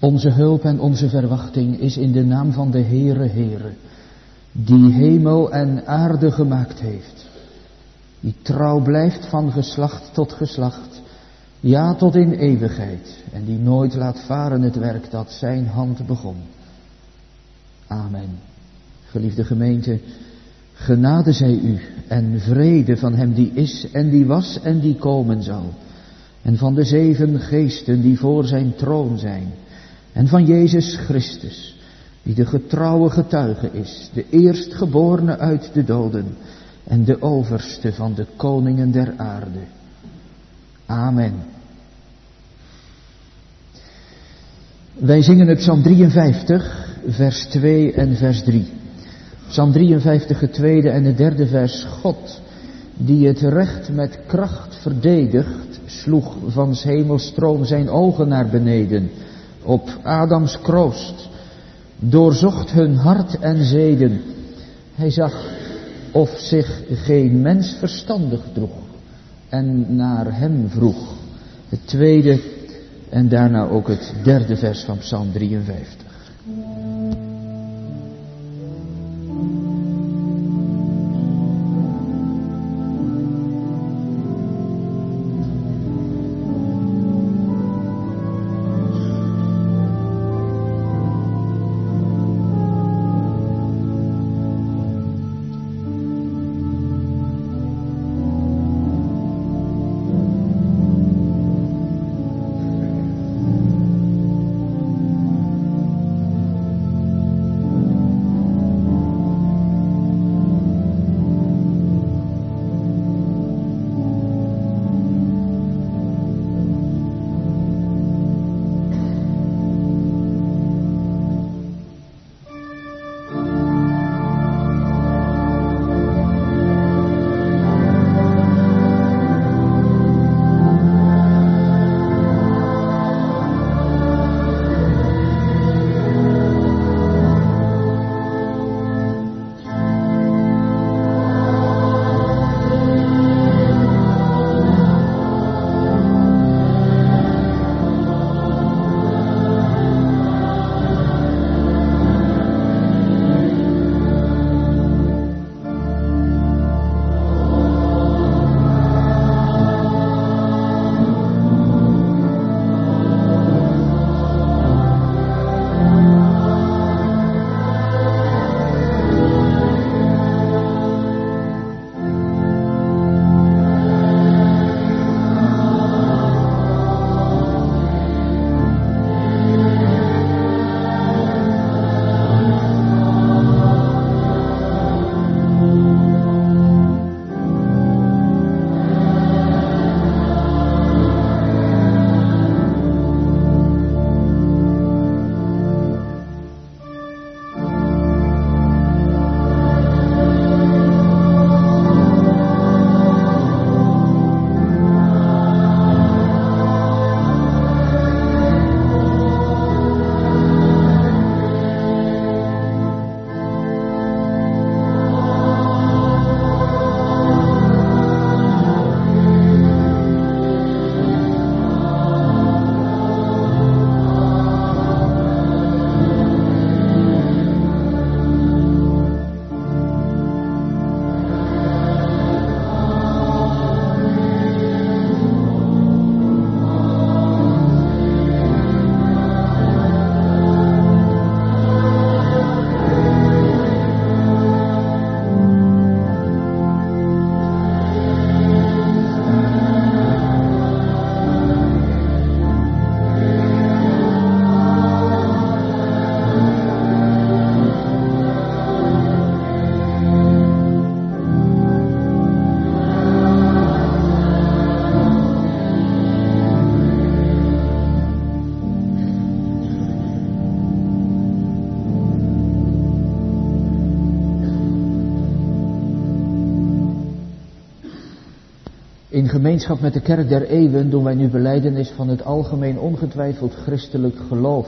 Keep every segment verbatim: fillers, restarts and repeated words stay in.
Onze hulp en onze verwachting is in de naam van de Heere Heere, die hemel en aarde gemaakt heeft, die trouw blijft van geslacht tot geslacht, ja tot in eeuwigheid, en die nooit laat varen het werk dat zijn hand begon. Amen. Geliefde gemeente, genade zij u en vrede van hem die is en die was en die komen zal, en van de zeven geesten die voor zijn troon zijn, en van Jezus Christus, die de getrouwe getuige is, de eerstgeborene uit de doden en de overste van de koningen der aarde. Amen. Wij zingen het Psalm drieënvijftig, vers twee en vers drie. Psalm drieënvijftig, het tweede en het derde vers. God, die het recht met kracht verdedigt, sloeg van 's hemels troon zijn ogen naar beneden, op Adams kroost, doorzocht hun hart en zeden. Hij zag of zich geen mens verstandig droeg, en naar hem vroeg. Het tweede en daarna ook het derde vers van Psalm drieënvijftig. In gemeenschap met de kerk der eeuwen doen wij nu belijdenis van het algemeen ongetwijfeld christelijk geloof.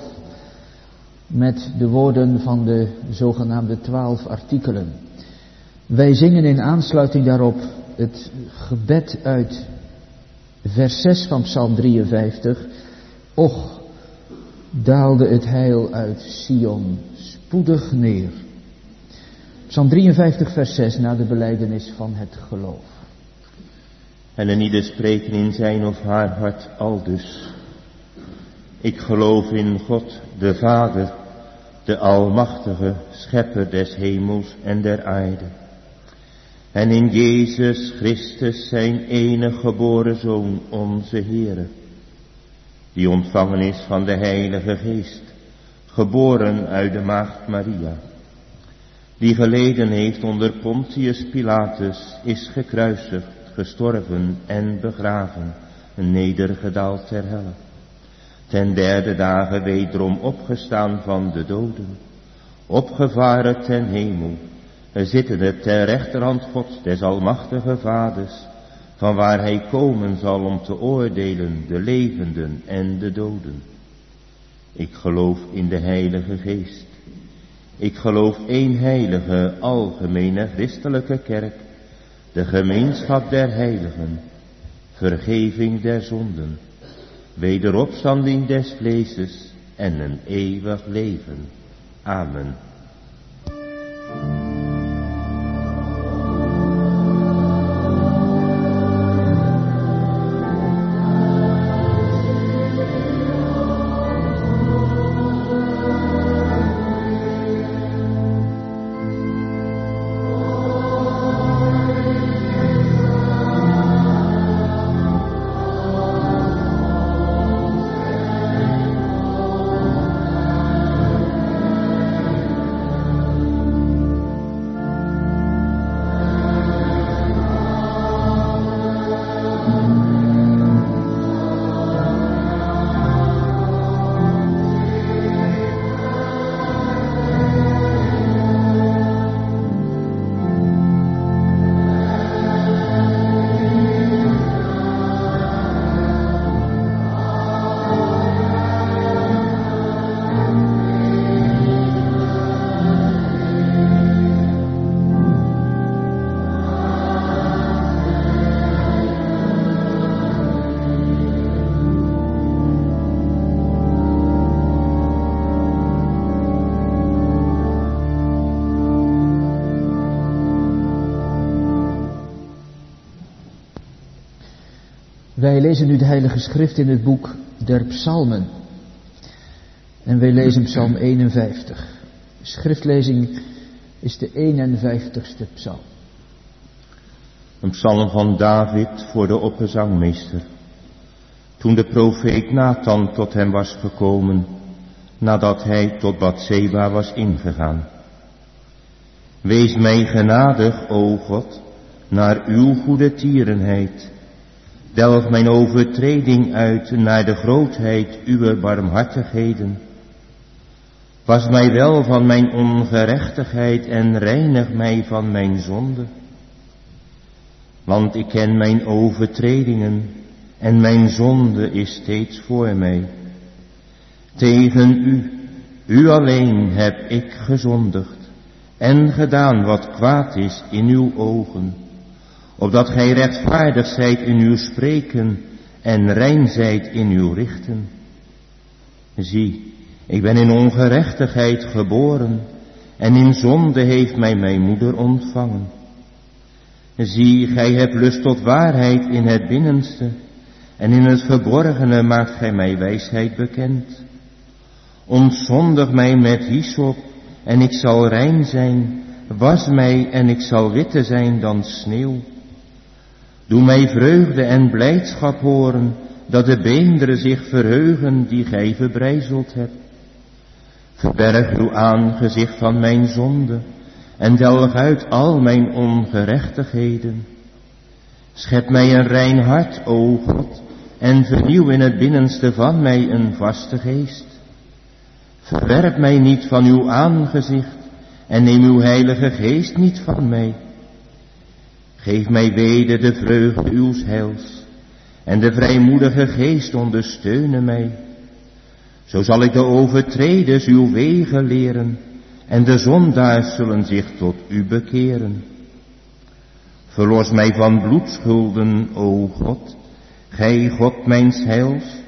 Met de woorden van de zogenaamde twaalf artikelen. Wij zingen in aansluiting daarop het gebed uit vers zes van Psalm drieënvijftig. Och, daalde het heil uit Sion spoedig neer. Psalm drieënvijftig vers zes na de belijdenis van het geloof. En een ieder spreken in zijn of haar hart aldus. Ik geloof in God, de Vader, de Almachtige, Schepper des hemels en der aarde. En in Jezus Christus, zijn enige geboren Zoon, onze Heere, die ontvangen is van de Heilige Geest, geboren uit de Maagd Maria, die geleden heeft onder Pontius Pilatus, is gekruisigd, gestorven en begraven, nedergedaald ter helle, ten derde dagen wederom opgestaan van de doden, opgevaren ten hemel, zittende ter rechterhand Gods des Almachtige Vaders, van waar hij komen zal om te oordelen de levenden en de doden. Ik geloof in de Heilige Geest. Ik geloof één heilige, algemene, christelijke kerk, de gemeenschap der heiligen, vergeving der zonden, wederopstanding des vleeses en een eeuwig leven. Amen. Wij lezen nu de Heilige Schrift in het boek der Psalmen. En wij lezen Psalm eenenvijftig. De schriftlezing is de eenenvijftigste psalm. Een psalm van David voor de opgezangmeester. Toen de profeet Nathan tot hem was gekomen, nadat hij tot Batseba was ingegaan. Wees mij genadig, o God, naar uw goede tierenheid. Delg mijn overtreding uit naar de grootheid uwer barmhartigheden. Was mij wel van mijn ongerechtigheid en reinig mij van mijn zonde. Want ik ken mijn overtredingen en mijn zonde is steeds voor mij. Tegen u, u alleen heb ik gezondigd en gedaan wat kwaad is in uw ogen. Opdat gij rechtvaardig zijt in uw spreken en rein zijt in uw richten. Zie, ik ben in ongerechtigheid geboren en in zonde heeft mij mijn moeder ontvangen. Zie, gij hebt lust tot waarheid in het binnenste en in het verborgene maakt gij mij wijsheid bekend. Ontzondig mij met hyssop en ik zal rein zijn, was mij en ik zal witter zijn dan sneeuw. Doe mij vreugde en blijdschap horen, dat de beenderen zich verheugen die gij verbrijzeld hebt. Verberg uw aangezicht van mijn zonde en delg uit al mijn ongerechtigheden. Schep mij een rein hart, o God, en vernieuw in het binnenste van mij een vaste geest. Verwerp mij niet van uw aangezicht en neem uw heilige geest niet van mij. Geef mij weder de vreugde uws heils en de vrijmoedige geest ondersteunen mij. Zo zal ik de overtreders uw wegen leren en de zondaars zullen zich tot u bekeren. Verlos mij van bloedschulden, o God, gij God mijns heils,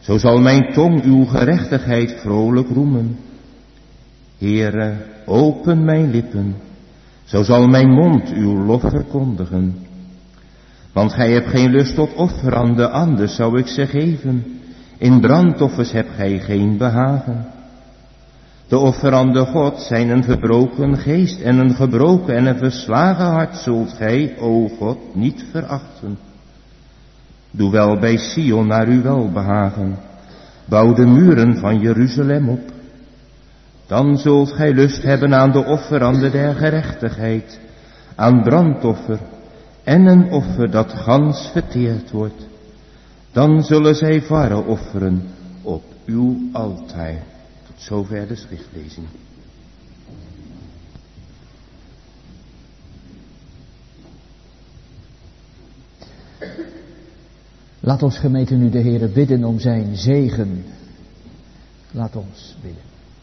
Zo zal mijn tong uw gerechtigheid vrolijk roemen. Heere, open mijn lippen, zo zal mijn mond uw lof verkondigen. Want gij hebt geen lust tot offeranden, anders zou ik ze geven. In brandoffers hebt gij geen behagen. De offeranden God zijn een verbroken geest en een gebroken en een verslagen hart zult gij, o God, niet verachten. Doe wel bij Sion naar uw welbehagen. Bouw de muren van Jeruzalem op. Dan zult gij lust hebben aan de offeranden der gerechtigheid, aan brandoffer en een offer dat gans verteerd wordt. Dan zullen zij varren offeren op uw altaar. Tot zover de schriftlezing. Laat ons gemeente nu de Heere bidden om zijn zegen. Laat ons bidden.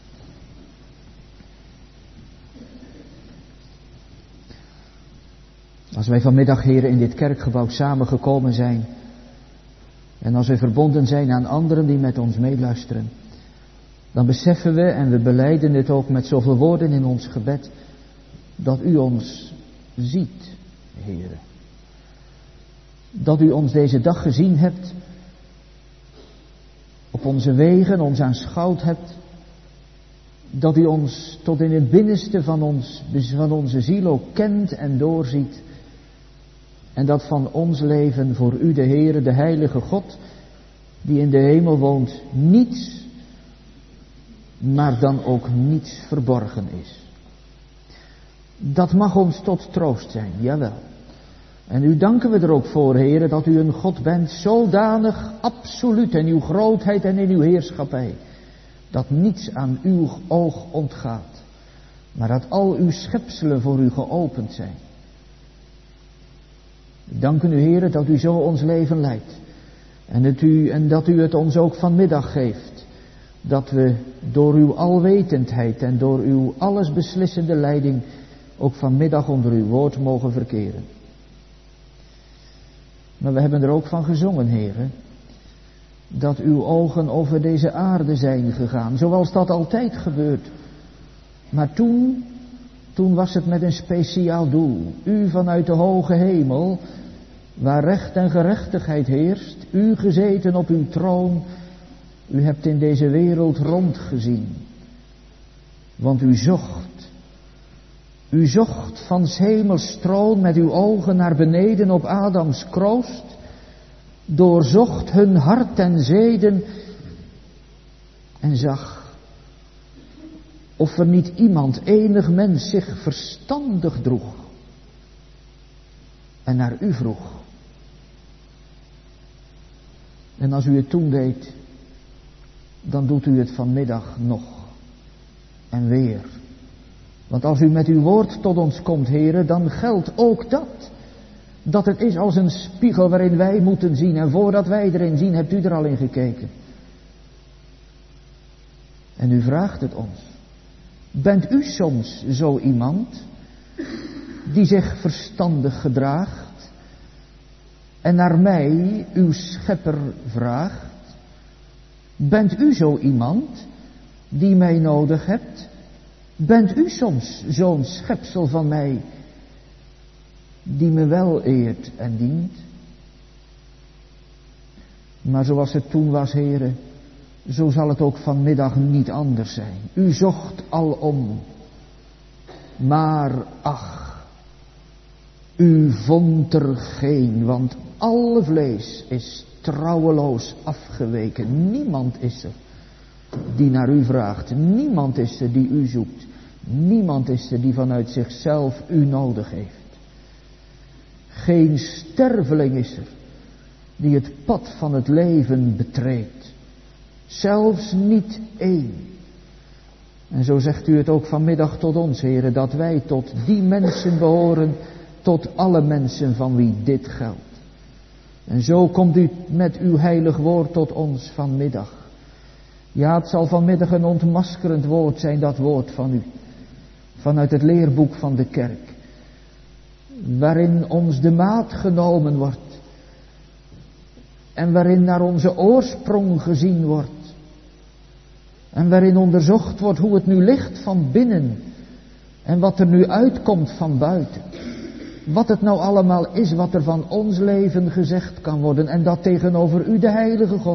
Als wij vanmiddag, Heere, in dit kerkgebouw samengekomen zijn en als wij verbonden zijn aan anderen die met ons meeluisteren, dan beseffen we, en we belijden het ook met zoveel woorden in ons gebed, dat u ons ziet, Heere. Dat u ons deze dag gezien hebt, op onze wegen ons aanschouwd hebt, dat u ons tot in het binnenste van, ons, van onze ziel ook kent en doorziet. En dat van ons leven voor u, de Heere, de heilige God, die in de hemel woont, niets, maar dan ook niets verborgen is. Dat mag ons tot troost zijn, jawel. En u danken we er ook voor, Heere, dat u een God bent zodanig absoluut in uw grootheid en in uw heerschappij, dat niets aan uw oog ontgaat, maar dat al uw schepselen voor u geopend zijn. We danken u, Heere, dat u zo ons leven leidt. En dat u, en dat u het ons ook vanmiddag geeft. Dat we door uw alwetendheid en door uw allesbeslissende leiding ook vanmiddag onder uw woord mogen verkeren. Maar we hebben er ook van gezongen, Heere, dat uw ogen over deze aarde zijn gegaan, zoals dat altijd gebeurt. Maar toen, toen was het met een speciaal doel. U vanuit de hoge hemel, waar recht en gerechtigheid heerst, u gezeten op uw troon, u hebt in deze wereld rondgezien. Want u zocht, u zocht van 's hemels troon met uw ogen naar beneden op Adams kroost, doorzocht hun hart en zeden en zag of er niet iemand, enig mens, zich verstandig droeg en naar u vroeg. En als u het toen deed, dan doet u het vanmiddag nog en weer. Want als u met uw woord tot ons komt, Heere, dan geldt ook dat. Dat het is als een spiegel waarin wij moeten zien. En voordat wij erin zien, hebt u er al in gekeken. En u vraagt het ons. Bent u soms zo iemand die zich verstandig gedraagt en naar mij, uw schepper, vraagt? Bent u zo iemand die mij nodig hebt? Bent u soms zo'n schepsel van mij die me wel eert en dient? Maar zoals het toen was, Heere, zo zal het ook vanmiddag niet anders zijn. U zocht alom, maar ach, u vond er geen, want alle vlees is trouweloos afgeweken. Niemand is er die naar u vraagt. Niemand is er die u zoekt. Niemand is er die vanuit zichzelf u nodig heeft. Geen sterveling is er die het pad van het leven betreedt. Zelfs niet één. En zo zegt u het ook vanmiddag tot ons, Heere, dat wij tot die mensen behoren, tot alle mensen van wie dit geldt. En zo komt u met uw heilig woord tot ons vanmiddag. Ja, het zal vanmiddag een ontmaskerend woord zijn, dat woord van u. Vanuit het leerboek van de kerk. Waarin ons de maat genomen wordt. en waarin naar onze oorsprong gezien wordt. En waarin onderzocht wordt hoe het nu ligt van binnen en wat er nu uitkomt van buiten. Wat het nou allemaal is wat er van ons leven gezegd kan worden en dat tegenover u de heilige God.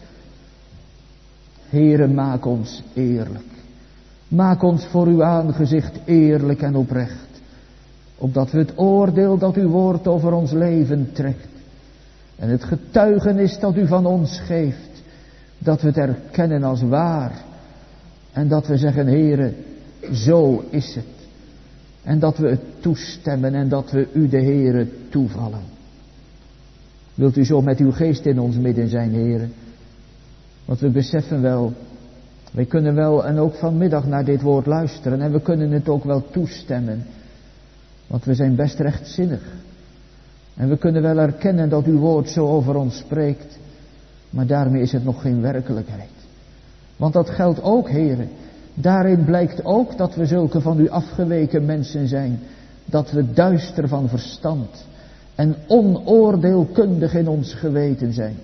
Heere, maak ons eerlijk. Maak ons voor uw aangezicht eerlijk en oprecht. Opdat we het oordeel dat uw woord over ons leven trekt. En het getuigenis dat u van ons geeft. Dat we het erkennen als waar. En dat we zeggen, Heere, zo is het. En dat we het toestemmen en dat we u de Heere toevallen. Wilt u zo met uw geest in ons midden zijn, Heere? Want we beseffen wel, wij kunnen wel en ook vanmiddag naar dit woord luisteren en we kunnen het ook wel toestemmen. Want we zijn best rechtzinnig. En we kunnen wel erkennen dat uw woord zo over ons spreekt. Maar daarmee is het nog geen werkelijkheid. Want dat geldt ook, Heere. Daarin blijkt ook dat we zulke van u afgeweken mensen zijn. Dat we duister van verstand en onoordeelkundig in ons geweten zijn.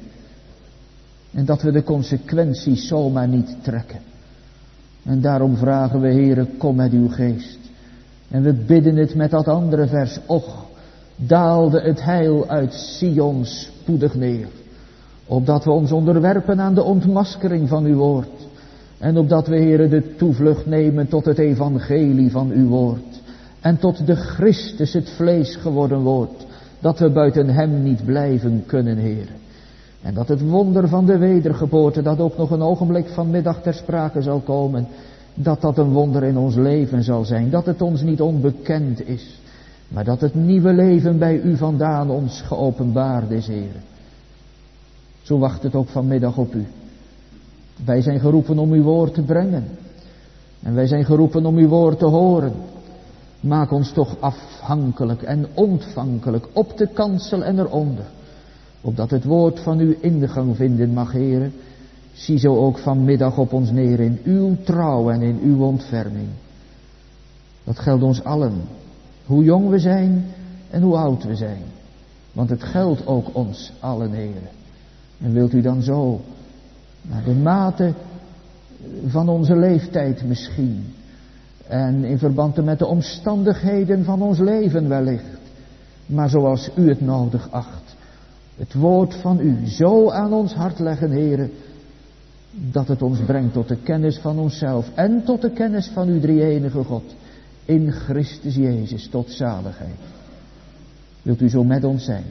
En dat we de consequenties zomaar niet trekken. En daarom vragen we, Heere, kom met uw geest. En we bidden het met dat andere vers. Och, daalde het heil uit Sion spoedig neer. Opdat we ons onderwerpen aan de ontmaskering van uw woord. En opdat we, Heere, de toevlucht nemen tot het evangelie van uw woord. En tot de Christus, het vlees geworden woord. Dat we buiten hem niet blijven kunnen, Heere. En dat het wonder van de wedergeboorte, dat ook nog een ogenblik vanmiddag ter sprake zal komen, dat dat een wonder in ons leven zal zijn. Dat het ons niet onbekend is, maar dat het nieuwe leven bij u vandaan ons geopenbaard is, Heere. Zo wacht het ook vanmiddag op u. Wij zijn geroepen om uw woord te brengen. En wij zijn geroepen om uw woord te horen. Maak ons toch afhankelijk en ontvankelijk op de kansel en eronder. Opdat het woord van u ingang vinden mag, Heere. Zie zo ook vanmiddag op ons neer in uw trouw en in uw ontferming. Dat geldt ons allen. Hoe jong we zijn en hoe oud we zijn. Want het geldt ook ons allen, Heere. En wilt u dan zo, naar de mate van onze leeftijd misschien. En in verband met de omstandigheden van ons leven wellicht. Maar zoals u het nodig acht. Het woord van u zo aan ons hart leggen, Heere, dat het ons brengt tot de kennis van onszelf en tot de kennis van uw drie-enige God in Christus Jezus tot zaligheid. Wilt u zo met ons zijn?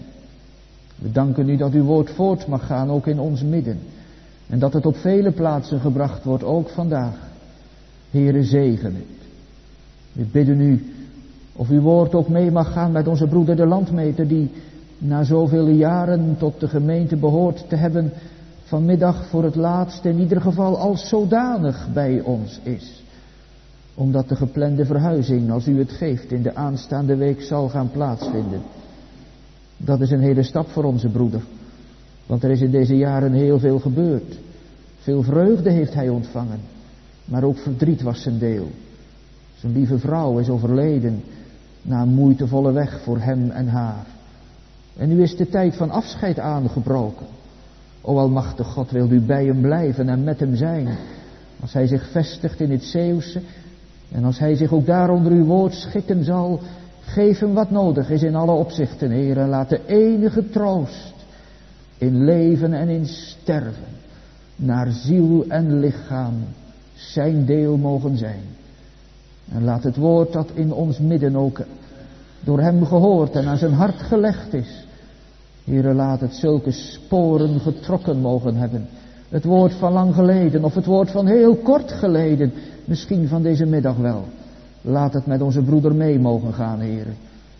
We danken u dat uw woord voort mag gaan, ook in ons midden. En dat het op vele plaatsen gebracht wordt, ook vandaag. Heere, zegen het. We bidden u of uw woord ook mee mag gaan met onze broeder de landmeter, die na zoveel jaren tot de gemeente behoort te hebben, vanmiddag voor het laatst in ieder geval als zodanig bij ons is. Omdat de geplande verhuizing, als u het geeft, in de aanstaande week zal gaan plaatsvinden. Dat is een hele stap voor onze broeder. Want er is in deze jaren heel veel gebeurd. Veel vreugde heeft hij ontvangen. Maar ook verdriet was zijn deel. Zijn lieve vrouw is overleden na een moeitevolle weg voor hem en haar. En nu is de tijd van afscheid aangebroken. O almachtig God, wil u bij hem blijven en met hem zijn. Als hij zich vestigt in het Zeeuwse. En als hij zich ook daar onder uw woord schikken zal. Geef hem wat nodig is in alle opzichten, Heer. En laat de enige troost in leven en in sterven naar ziel en lichaam zijn deel mogen zijn. En laat het woord dat in ons midden ook door hem gehoord en aan zijn hart gelegd is. Heere, laat het zulke sporen getrokken mogen hebben. Het woord van lang geleden of het woord van heel kort geleden. Misschien van deze middag wel. Laat het met onze broeder mee mogen gaan, Heere.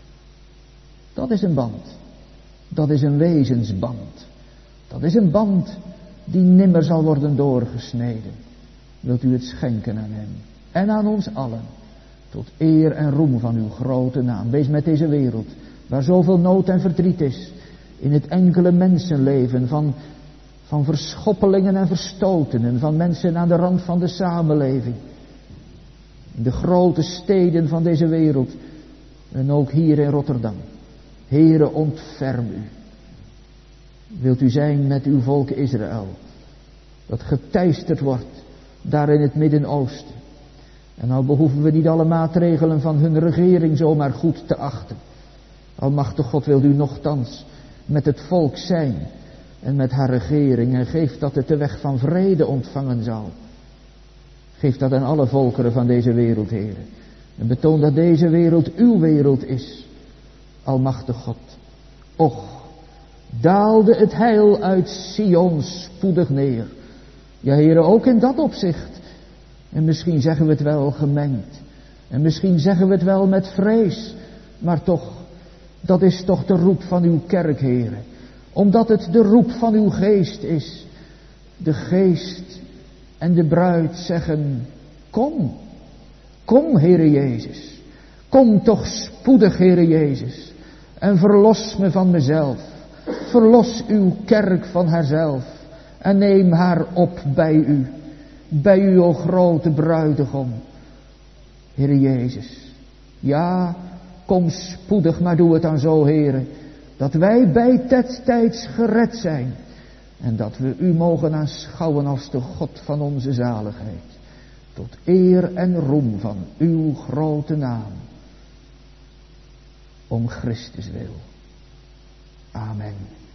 Dat is een band. Dat is een wezensband. Dat is een band die nimmer zal worden doorgesneden. Wilt u het schenken aan hem en aan ons allen. Tot eer en roem van uw grote naam. Wees met deze wereld, waar zoveel nood en verdriet is. In het enkele mensenleven van, van verschoppelingen en verstotenen. Van mensen aan de rand van de samenleving. In de grote steden van deze wereld. En ook hier in Rotterdam. Heere, ontferm u. wilt u zijn met uw volk Israël, dat geteisterd wordt daar in het Midden-Oosten. En nou behoeven we niet alle maatregelen van hun regering zomaar goed te achten. Almachtig God, wilt u nochtans met het volk zijn en met haar regering, en geef dat het de weg van vrede ontvangen zal. Geef dat aan alle volkeren van deze wereld, Heere. En betoon dat deze wereld uw wereld is. Almachtig God. Och, daalde het heil uit Sion spoedig neer. Ja, Heere, ook in dat opzicht. En misschien zeggen we het wel gemengd. En misschien zeggen we het wel met vrees. Maar toch, dat is toch de roep van uw kerk, Heere. Omdat het de roep van uw geest is. De geest en de bruid zeggen, kom. Kom, Heere Jezus. Kom toch spoedig, Heere Jezus. En verlos me van mezelf. Verlos uw kerk van haarzelf. En neem haar op bij u. Bij u, o grote bruidegom. Heere Jezus. Ja, kom spoedig, maar doe het dan zo, Heere. Dat wij bij tijds gered zijn. En dat we u mogen aanschouwen als de God van onze zaligheid. Tot eer en roem van uw grote naam. Om Christus wil. Amen.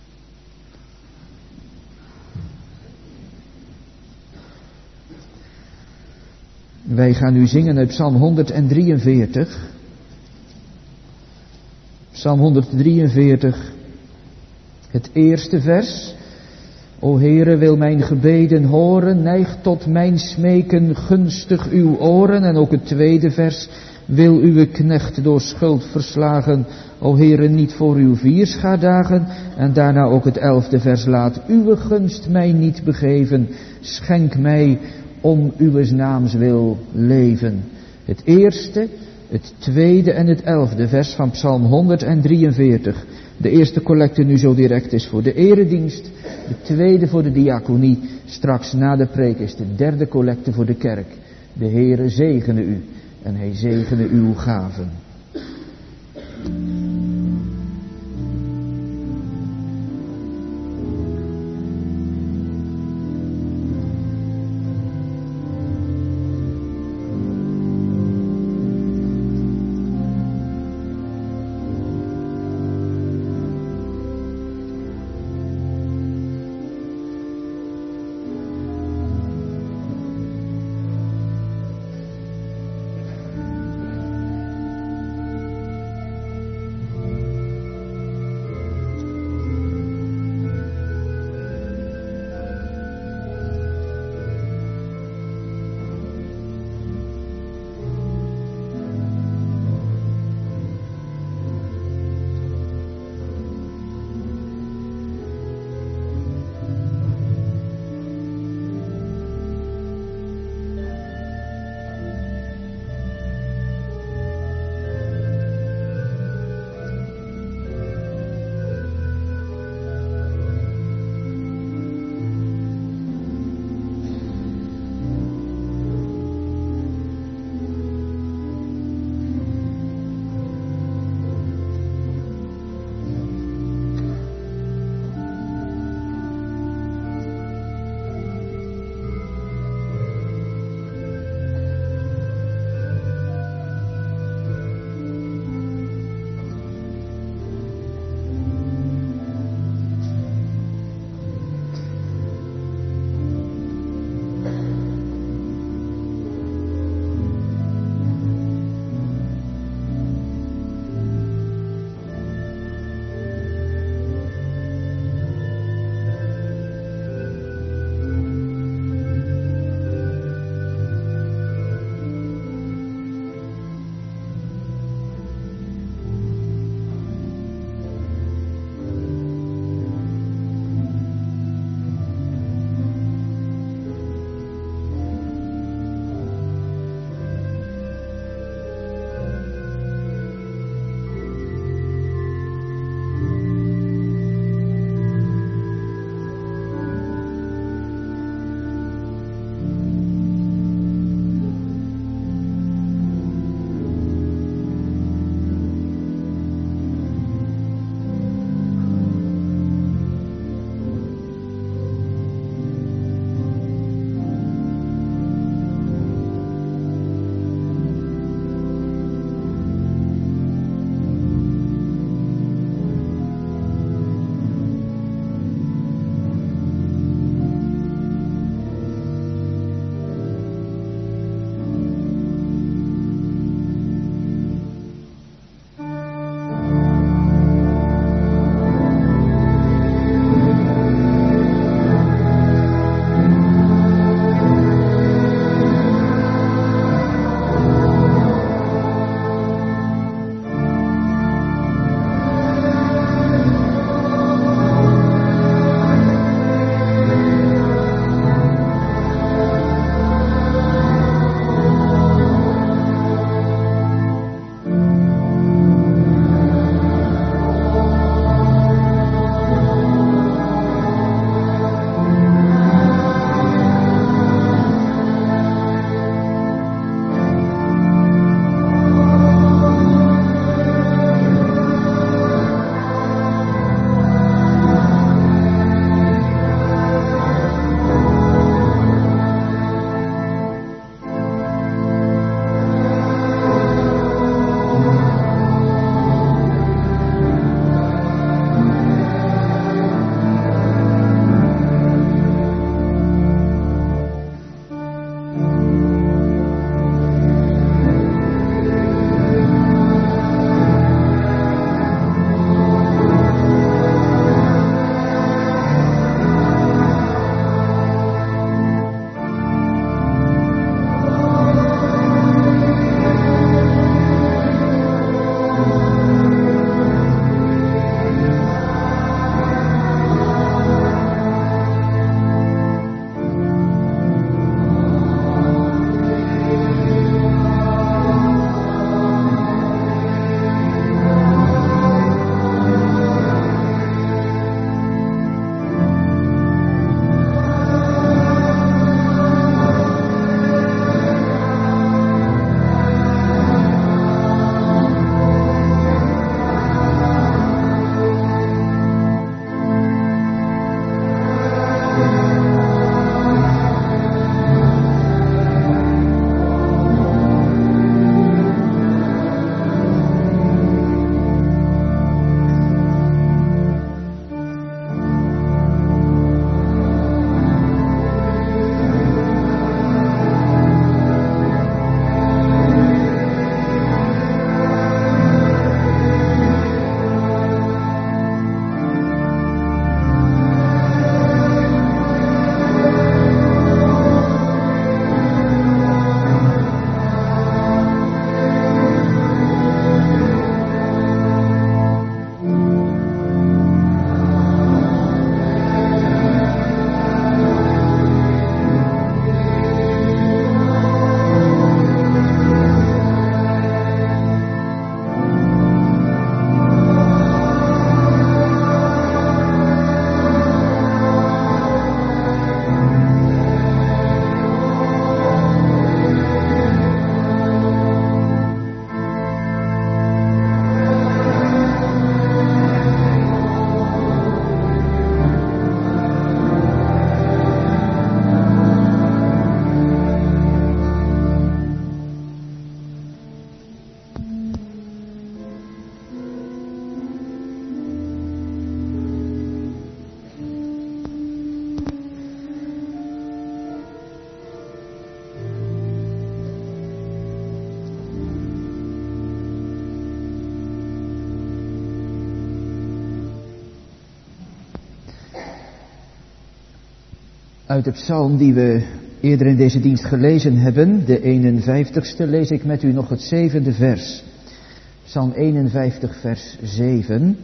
Wij gaan nu zingen uit Psalm honderddrieënveertig. Psalm honderddrieënveertig, het eerste vers. O Heere, wil mijn gebeden horen, neig tot mijn smeken gunstig uw oren. En ook het tweede vers, wil uw knecht door schuld verslagen, o Heere, niet voor uw vierschaardagen. En daarna ook het elfde vers, laat uw gunst mij niet begeven, schenk mij om uw naams wil leven. Het eerste, het tweede en het elfde vers van Psalm honderddrieënveertig. De eerste collecte nu zo direct is voor de eredienst. De tweede voor de diaconie. Straks na de preek is de derde collecte voor de kerk. De Heere zegene u en hij zegene uw gaven. Uit de psalm die we eerder in deze dienst gelezen hebben, de eenenvijftigste, lees ik met u nog het zevende vers. Psalm eenenvijftig, vers zeven.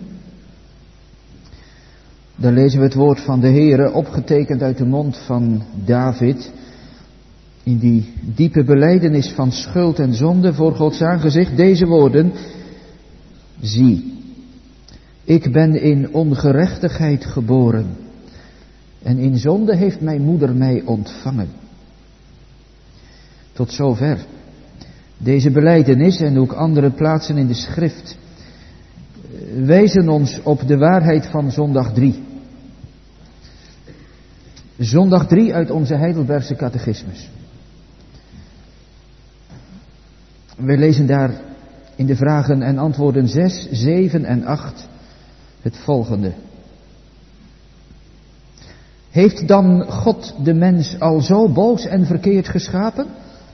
Daar lezen we het woord van de Heere, opgetekend uit de mond van David, in die diepe belijdenis van schuld en zonde voor Gods aangezicht, deze woorden: zie, ik ben in ongerechtigheid geboren, en in zonde heeft mijn moeder mij ontvangen. Tot zover. Deze belijdenis en ook andere plaatsen in de schrift wijzen ons op de waarheid van zondag drie. Zondag drie uit onze Heidelbergse catechismus. We lezen daar in de vragen en antwoorden zes, zeven en acht het volgende. Heeft dan God de mens al zo boos en verkeerd geschapen?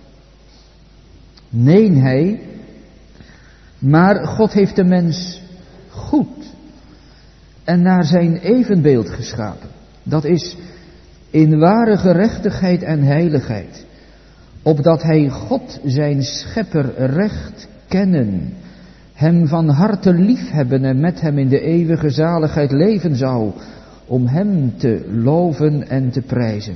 Nee, hij. Maar God heeft de mens goed en naar zijn evenbeeld geschapen. Dat is in ware gerechtigheid en heiligheid, opdat hij God zijn schepper recht kennen, hem van harte liefhebben en met hem in de eeuwige zaligheid leven zou, om hem te loven en te prijzen.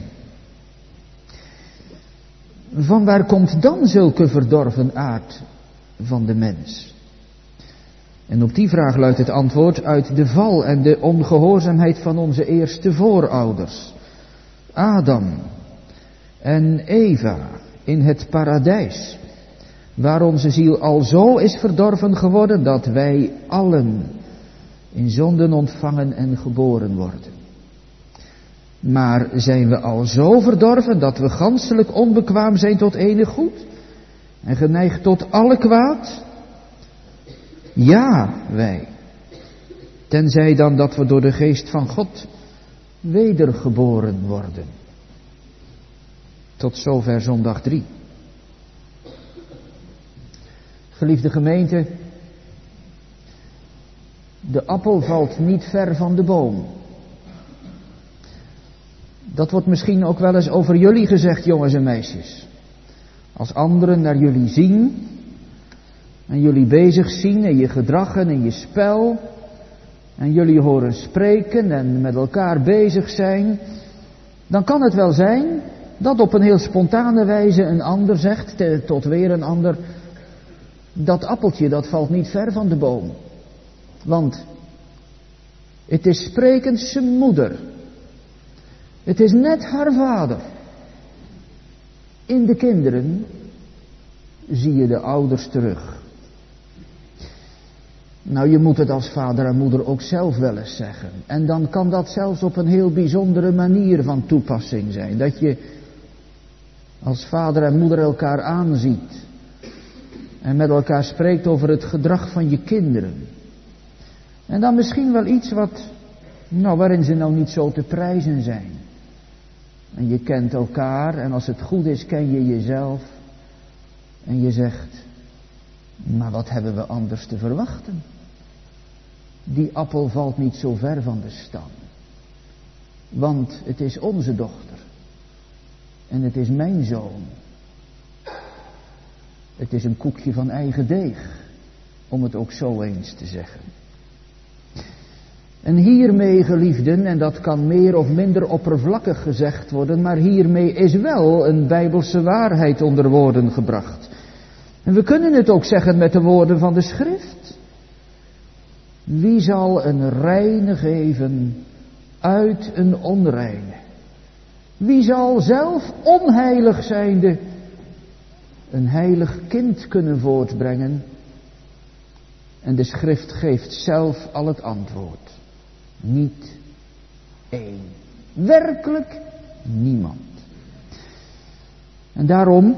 Vanwaar komt dan zulke verdorven aard van de mens? En op die vraag luidt het antwoord uit de val en de ongehoorzaamheid van onze eerste voorouders, Adam en Eva in het paradijs, waar onze ziel al zo is verdorven geworden dat wij allen in zonden ontvangen en geboren worden. Maar zijn we al zo verdorven dat we ganselijk onbekwaam zijn tot enig goed en geneigd tot alle kwaad? Ja, wij. Tenzij dan dat we door de geest van God wedergeboren worden. Tot zover zondag drie. Geliefde gemeente, de appel valt niet ver van de boom. Dat wordt misschien ook wel eens over jullie gezegd, jongens en meisjes. Als anderen naar jullie zien en jullie bezig zien in je gedrag en in je spel, en jullie horen spreken en met elkaar bezig zijn, dan kan het wel zijn dat op een heel spontane wijze een ander zegt, te, tot weer een ander, dat appeltje dat valt niet ver van de boom. Want het is sprekend zijn moeder. Het is net haar vader. In de kinderen zie je de ouders terug. Nou, je moet het als vader en moeder ook zelf wel eens zeggen. En dan kan dat zelfs op een heel bijzondere manier van toepassing zijn. Dat je als vader en moeder elkaar aanziet. En met elkaar spreekt over het gedrag van je kinderen. En dan misschien wel iets wat, nou, waarin ze nou niet zo te prijzen zijn. En je kent elkaar en als het goed is ken je jezelf. En je zegt, maar wat hebben we anders te verwachten? Die appel valt niet zo ver van de stam. Want het is onze dochter. En het is mijn zoon. Het is een koekje van eigen deeg. Om het ook zo eens te zeggen. En hiermee, geliefden, en dat kan meer of minder oppervlakkig gezegd worden, maar hiermee is wel een bijbelse waarheid onder woorden gebracht. En we kunnen het ook zeggen met de woorden van de schrift. Wie zal een reine geven uit een onreine? Wie zal zelf onheilig zijnde een heilig kind kunnen voortbrengen? En de schrift geeft zelf al het antwoord. Niet één. Werkelijk niemand. En daarom,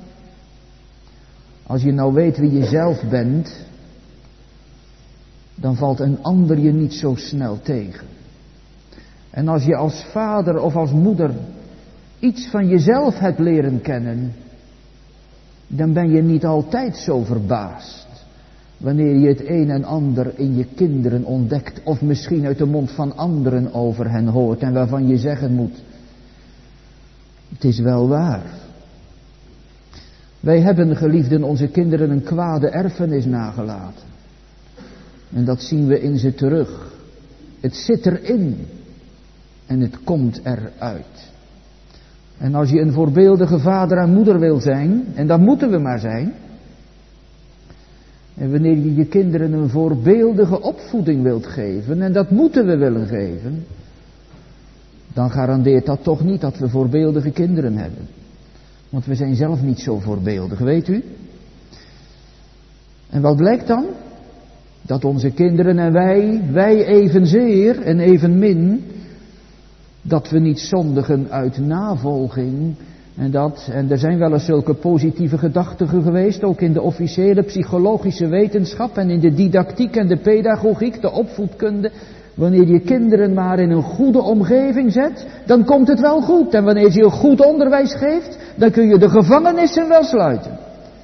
als je nou weet wie je zelf bent, dan valt een ander je niet zo snel tegen. En als je als vader of als moeder iets van jezelf hebt leren kennen, dan ben je niet altijd zo verbaasd wanneer je het een en ander in je kinderen ontdekt, of misschien uit de mond van anderen over hen hoort, en waarvan je zeggen moet, Het is wel waar. Wij hebben, geliefden, onze kinderen een kwade erfenis nagelaten. En dat zien we in ze terug. Het zit erin. En het komt eruit. En als je een voorbeeldige vader en moeder wil zijn, en dat moeten we maar zijn. En wanneer je je kinderen een voorbeeldige opvoeding wilt geven, en dat moeten we willen geven, dan garandeert dat toch niet dat we voorbeeldige kinderen hebben. Want we zijn zelf niet zo voorbeeldig, weet u? En wat blijkt dan? Dat onze kinderen en wij, wij evenzeer en evenmin, dat we niet zondigen uit navolging. En dat, en er zijn wel eens zulke positieve gedachtigen geweest, ook in de officiële psychologische wetenschap en in de didactiek en de pedagogiek, de opvoedkunde. Wanneer je kinderen maar in een goede omgeving zet, dan komt het wel goed. En wanneer je een goed onderwijs geeft, dan kun je de gevangenissen wel sluiten.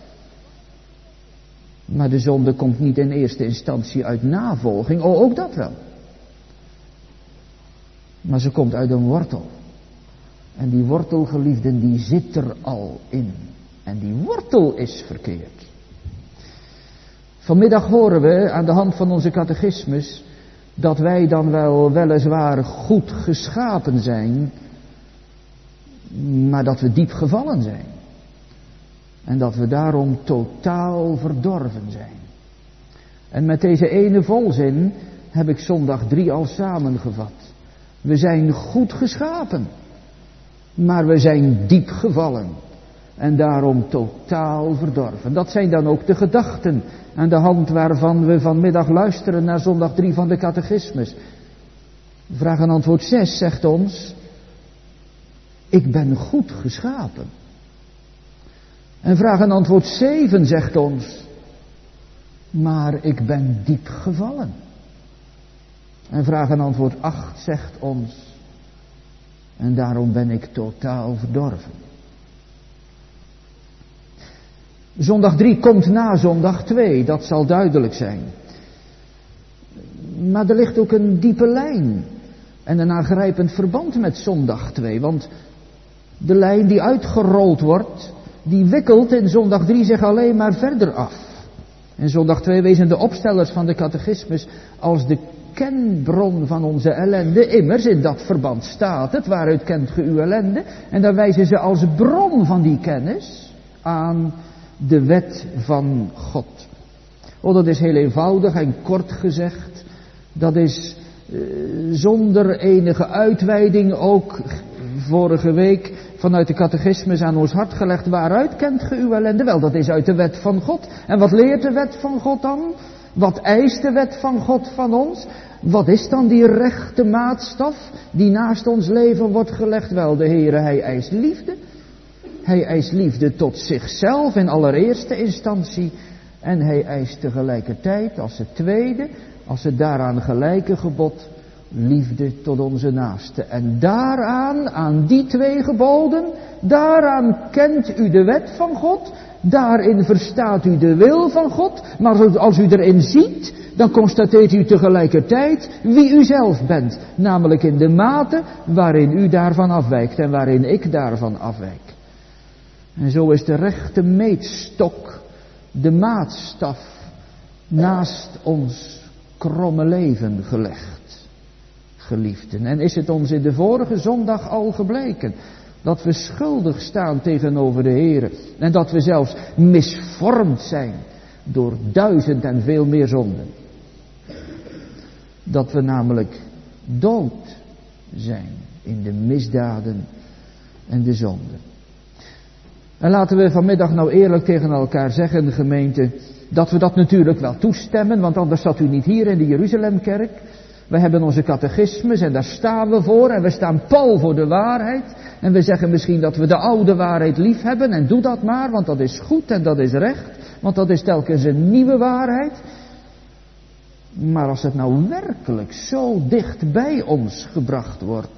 Maar de zonde komt niet in eerste instantie uit navolging, oh ook dat wel. Maar ze komt uit een wortel. En die wortel, geliefden, die zit er al in. En die wortel is verkeerd. Vanmiddag horen we aan de hand van onze catechismus dat wij dan wel weliswaar goed geschapen zijn, maar dat we diep gevallen zijn. En dat we daarom totaal verdorven zijn. En met deze ene volzin heb ik zondag drie al samengevat. We zijn goed geschapen, maar we zijn diep gevallen. En daarom totaal verdorven. Dat zijn dan ook de gedachten aan de hand waarvan we vanmiddag luisteren naar zondag drie van de catechismus. Vraag en antwoord zes zegt ons: ik ben goed geschapen. En vraag en antwoord zeven zegt ons: maar ik ben diep gevallen. En vraag en antwoord acht zegt ons: en daarom ben ik totaal verdorven. Zondag drie komt na zondag twee, dat zal duidelijk zijn. Maar er ligt ook een diepe lijn en een aangrijpend verband met zondag twee. Want de lijn die uitgerold wordt, die wikkelt in zondag drie zich alleen maar verder af. In zondag twee wezen de opstellers van de catechismus als de kenbron van onze ellende. Immers, in dat verband staat het, waaruit kent ge uw ellende? En dan wijzen ze als bron van die kennis aan de wet van God. Oh, dat is heel eenvoudig en kort gezegd. Dat is uh, zonder enige uitweiding ook vorige week vanuit de catechismus aan ons hart gelegd. Waaruit kent ge uw ellende? Wel, dat is uit de wet van God. En wat leert de wet van God dan? Wat eist de wet van God van ons? Wat is dan die rechte maatstaf die naast ons leven wordt gelegd? Wel, de Heere, Hij eist liefde. Hij eist liefde tot zichzelf in allereerste instantie. En hij eist tegelijkertijd als het tweede, als het daaraan gelijke gebod, liefde tot onze naaste. En daaraan, aan die twee geboden, daaraan kent u de wet van God. Daarin verstaat u de wil van God. Maar als u erin ziet, dan constateert u tegelijkertijd wie u zelf bent. Namelijk in de mate waarin u daarvan afwijkt en waarin ik daarvan afwijk. En zo is de rechte meetstok, de maatstaf, naast ons kromme leven gelegd, geliefden. En is het ons in de vorige zondag al gebleken dat we schuldig staan tegenover de Heere en dat we zelfs misvormd zijn door duizend en veel meer zonden. Dat we namelijk dood zijn in de misdaden en de zonden. En laten we vanmiddag nou eerlijk tegen elkaar zeggen, gemeente, dat we dat natuurlijk wel toestemmen, want anders zat u niet hier in de Jeruzalemkerk. We hebben onze catechismus en daar staan we voor en we staan pal voor de waarheid. En we zeggen misschien dat we de oude waarheid lief hebben en doe dat maar, want dat is goed en dat is recht, want dat is telkens een nieuwe waarheid. Maar als het nou werkelijk zo dicht bij ons gebracht wordt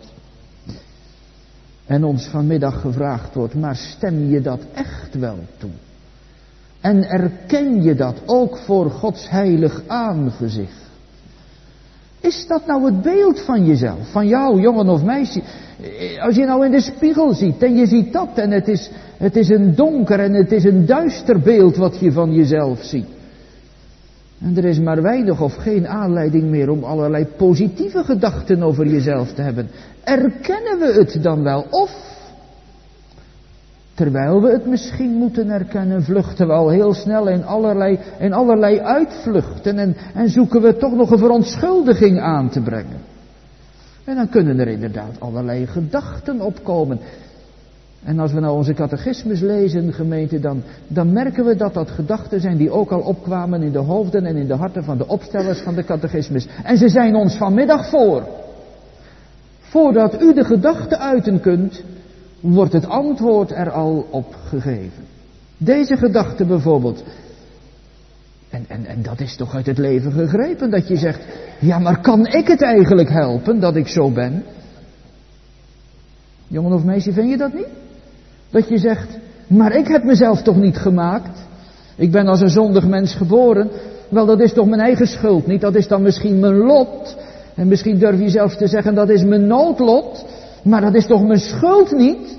en ons vanmiddag gevraagd wordt, maar stem je dat echt wel toe? En erken je dat ook voor Gods heilig aangezicht? Is dat nou het beeld van jezelf, van jou, jongen of meisje? Als je nou in de spiegel ziet en je ziet dat en het is, het is een donker en het is een duister beeld wat je van jezelf ziet. En er is maar weinig of geen aanleiding meer om allerlei positieve gedachten over jezelf te hebben. Erkennen we het dan wel? Of, terwijl we het misschien moeten erkennen, vluchten we al heel snel in allerlei, in allerlei uitvluchten en, en zoeken we toch nog een verontschuldiging aan te brengen. En dan kunnen er inderdaad allerlei gedachten opkomen. En als we nou onze catechismus lezen, gemeente, dan, dan merken we dat dat gedachten zijn die ook al opkwamen in de hoofden en in de harten van de opstellers van de catechismus. En ze zijn ons vanmiddag voor. Voordat u de gedachten uiten kunt, wordt het antwoord er al op gegeven. Deze gedachte bijvoorbeeld. En, en, en dat is toch uit het leven gegrepen, dat je zegt, ja, maar kan ik het eigenlijk helpen dat ik zo ben? Jongen of meisje, vind je dat niet? Dat je zegt, maar ik heb mezelf toch niet gemaakt? Ik ben als een zondig mens geboren. Wel, dat is toch mijn eigen schuld niet? Dat is dan misschien mijn lot. En misschien durf je zelfs te zeggen, dat is mijn noodlot. Maar dat is toch mijn schuld niet?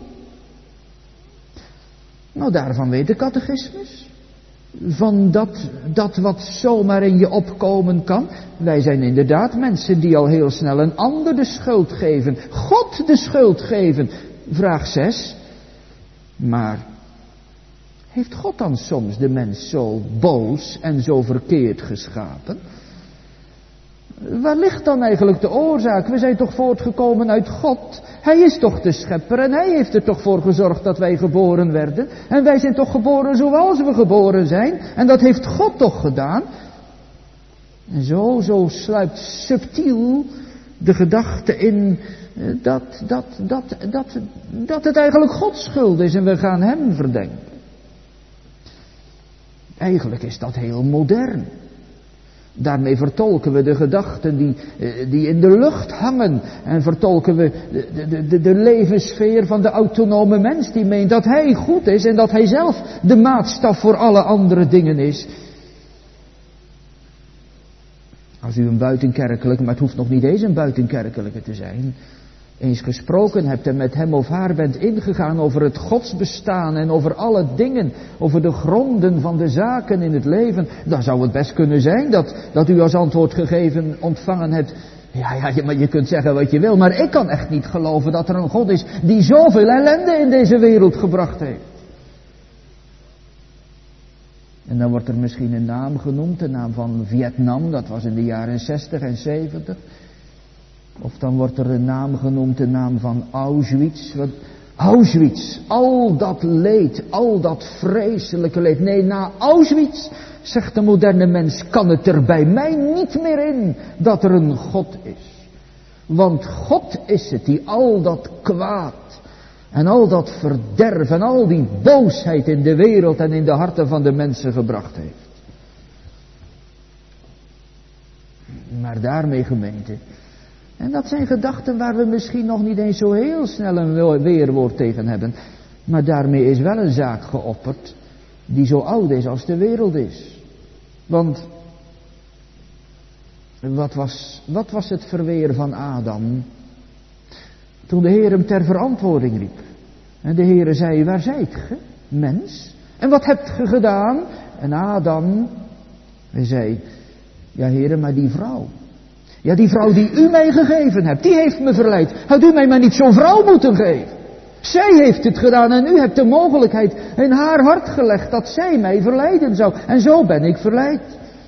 Nou, daarvan weet de catechismus. Van dat, dat wat zomaar in je opkomen kan. Wij zijn inderdaad mensen die al heel snel een ander de schuld geven. God de schuld geven. Vraag zes. Maar heeft God dan soms de mens zo boos en zo verkeerd geschapen? Waar ligt dan eigenlijk de oorzaak? We zijn toch voortgekomen uit God? Hij is toch de schepper en hij heeft er toch voor gezorgd dat wij geboren werden? En wij zijn toch geboren zoals we geboren zijn? En dat heeft God toch gedaan? En zo, zo sluipt subtiel de gedachte in dat, dat, dat, dat, dat het eigenlijk Gods schuld is en we gaan hem verdenken. Eigenlijk is dat heel modern. Daarmee vertolken we de gedachten die, die in de lucht hangen. En vertolken we de, de, de, de levenssfeer van de autonome mens die meent dat hij goed is en dat hij zelf de maatstaf voor alle andere dingen is. Als u een buitenkerkelijke, maar het hoeft nog niet eens een buitenkerkelijke te zijn, eens gesproken hebt en met hem of haar bent ingegaan over het godsbestaan en over alle dingen, over de gronden van de zaken in het leven, dan zou het best kunnen zijn dat, dat u als antwoord gegeven ontvangen hebt, ja, ja, maar je kunt zeggen wat je wil, maar ik kan echt niet geloven dat er een God is die zoveel ellende in deze wereld gebracht heeft. En dan wordt er misschien een naam genoemd, de naam van Vietnam, dat was in de jaren zestig en zeventig. Of dan wordt er een naam genoemd, de naam van Auschwitz. Want Auschwitz, al dat leed, al dat vreselijke leed. Nee, na Auschwitz, zegt de moderne mens, kan het er bij mij niet meer in dat er een God is. Want God is het die al dat kwaad en al dat verderf en al die boosheid in de wereld en in de harten van de mensen gebracht heeft. Maar daarmee, gemeente, en dat zijn gedachten waar we misschien nog niet eens zo heel snel een weerwoord tegen hebben. Maar daarmee is wel een zaak geopperd die zo oud is als de wereld is. Want wat was, wat was het verweer van Adam toen de Heer hem ter verantwoording riep? En de Heer zei, waar zijt ge, mens? En wat hebt ge gedaan? En Adam, hij zei, ja Heer, maar die vrouw. Ja, die vrouw die u mij gegeven hebt, die heeft me verleid. Had u mij maar niet zo'n vrouw moeten geven. Zij heeft het gedaan en u hebt de mogelijkheid in haar hart gelegd dat zij mij verleiden zou. En zo ben ik verleid.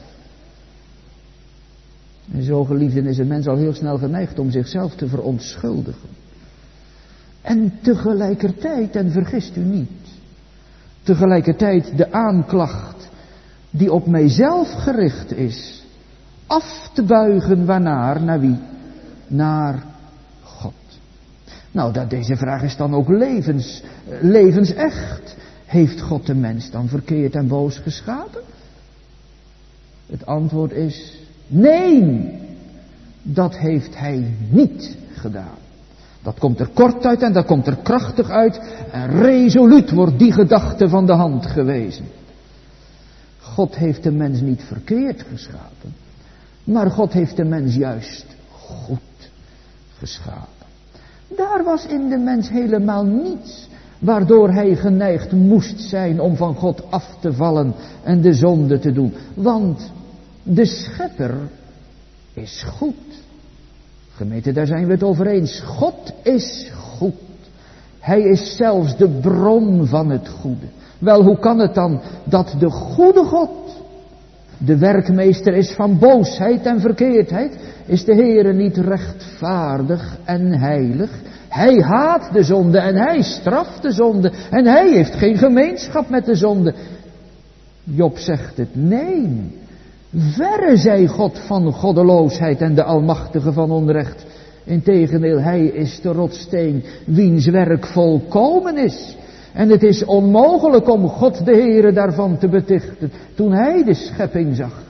En zo, geliefden, is een mens al heel snel geneigd om zichzelf te verontschuldigen. En tegelijkertijd, en vergist u niet, tegelijkertijd de aanklacht die op mijzelf gericht is, af te buigen waarnaar, naar wie? Naar God. Nou, dat, deze vraag is dan ook levens, levensecht. Heeft God de mens dan verkeerd en boos geschapen? Het antwoord is nee, dat heeft hij niet gedaan. Dat komt er kort uit en dat komt er krachtig uit. En resoluut wordt die gedachte van de hand gewezen. God heeft de mens niet verkeerd geschapen. Maar God heeft de mens juist goed geschapen. Daar was in de mens helemaal niets waardoor hij geneigd moest zijn om van God af te vallen en de zonde te doen. Want de schepper is goed. Gemeente, daar zijn we het over eens. God is goed. Hij is zelfs de bron van het goede. Wel, hoe kan het dan dat de goede God de werkmeester is van boosheid en verkeerdheid? Is de Heere niet rechtvaardig en heilig? Hij haat de zonde en hij straft de zonde. En hij heeft geen gemeenschap met de zonde. Job zegt het, nee. Verre zij God van goddeloosheid en de Almachtige van onrecht. Integendeel, hij is de rotssteen wiens werk volkomen is. En het is onmogelijk om God de Heere daarvan te betichten. Toen hij de schepping zag.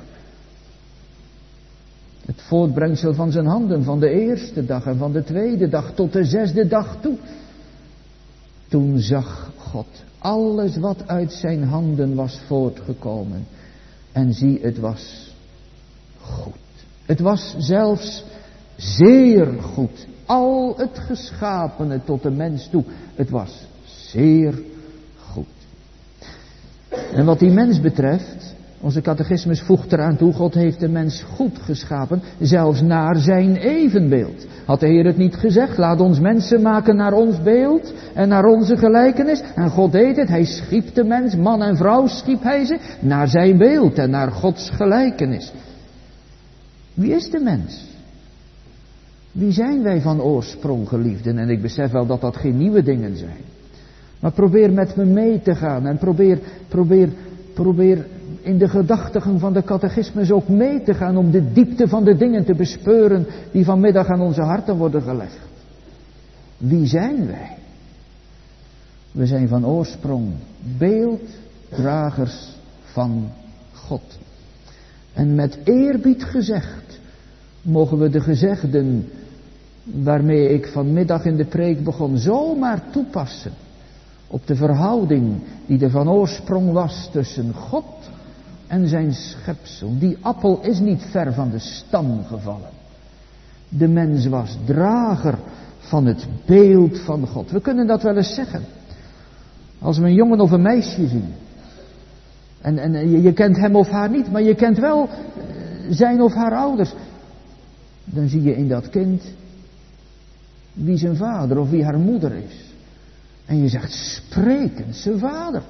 Het voortbrengsel van zijn handen van de eerste dag en van de tweede dag tot de zesde dag toe. Toen zag God alles wat uit zijn handen was voortgekomen. En zie, het was goed. Het was zelfs zeer goed. Al het geschapene tot de mens toe. Het was zeer goed. En wat die mens betreft, onze catechismus voegt eraan toe, God heeft de mens goed geschapen, zelfs naar zijn evenbeeld. Had de Heer het niet gezegd, laat ons mensen maken naar ons beeld en naar onze gelijkenis. En God deed het, hij schiep de mens, man en vrouw schiep hij ze, naar zijn beeld en naar Gods gelijkenis. Wie is de mens? Wie zijn wij van oorsprong, geliefden? En ik besef wel dat dat geen nieuwe dingen zijn. Maar probeer met me mee te gaan en probeer, probeer, probeer in de gedachtigen van de catechismus ook mee te gaan om de diepte van de dingen te bespeuren die vanmiddag aan onze harten worden gelegd. Wie zijn wij? We zijn van oorsprong beelddragers van God. En met eerbied gezegd, mogen we de gezegden waarmee ik vanmiddag in de preek begon zomaar toepassen op de verhouding die er van oorsprong was tussen God en zijn schepsel. Die appel is niet ver van de stam gevallen. De mens was drager van het beeld van God. We kunnen dat wel eens zeggen. Als we een jongen of een meisje zien. En, en je, je kent hem of haar niet, maar je kent wel zijn of haar ouders. Dan zie je in dat kind wie zijn vader of wie haar moeder is. En je zegt, sprekend zijn vader.